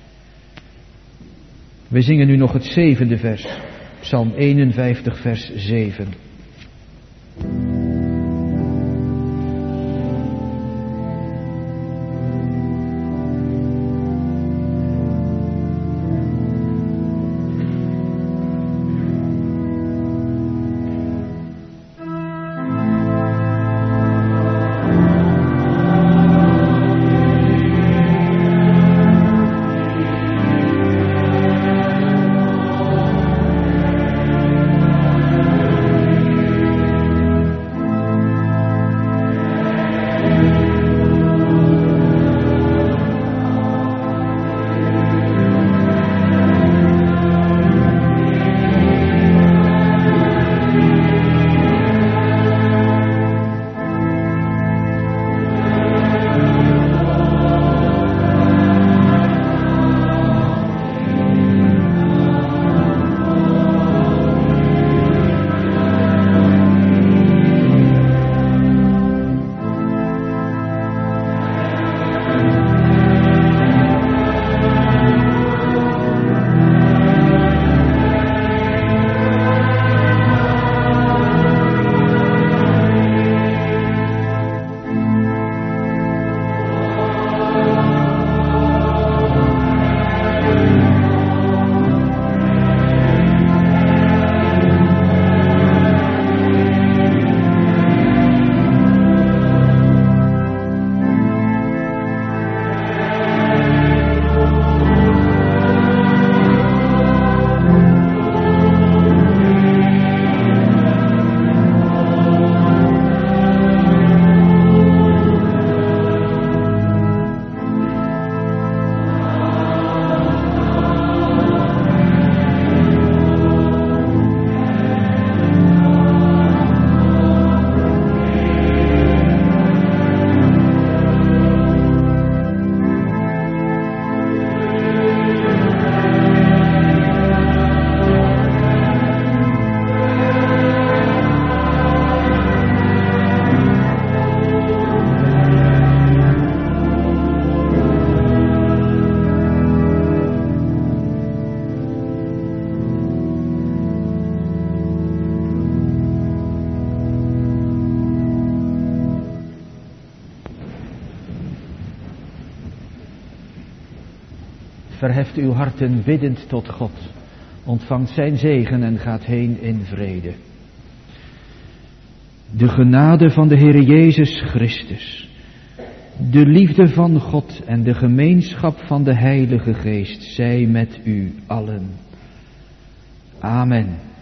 We zingen nu nog het zevende vers. Psalm eenenvijftig, vers zeven. Verheft uw harten biddend tot God. Ontvangt zijn zegen en gaat heen in vrede. De genade van de Heere Jezus Christus, de liefde van God en de gemeenschap van de Heilige Geest zij met u allen. Amen.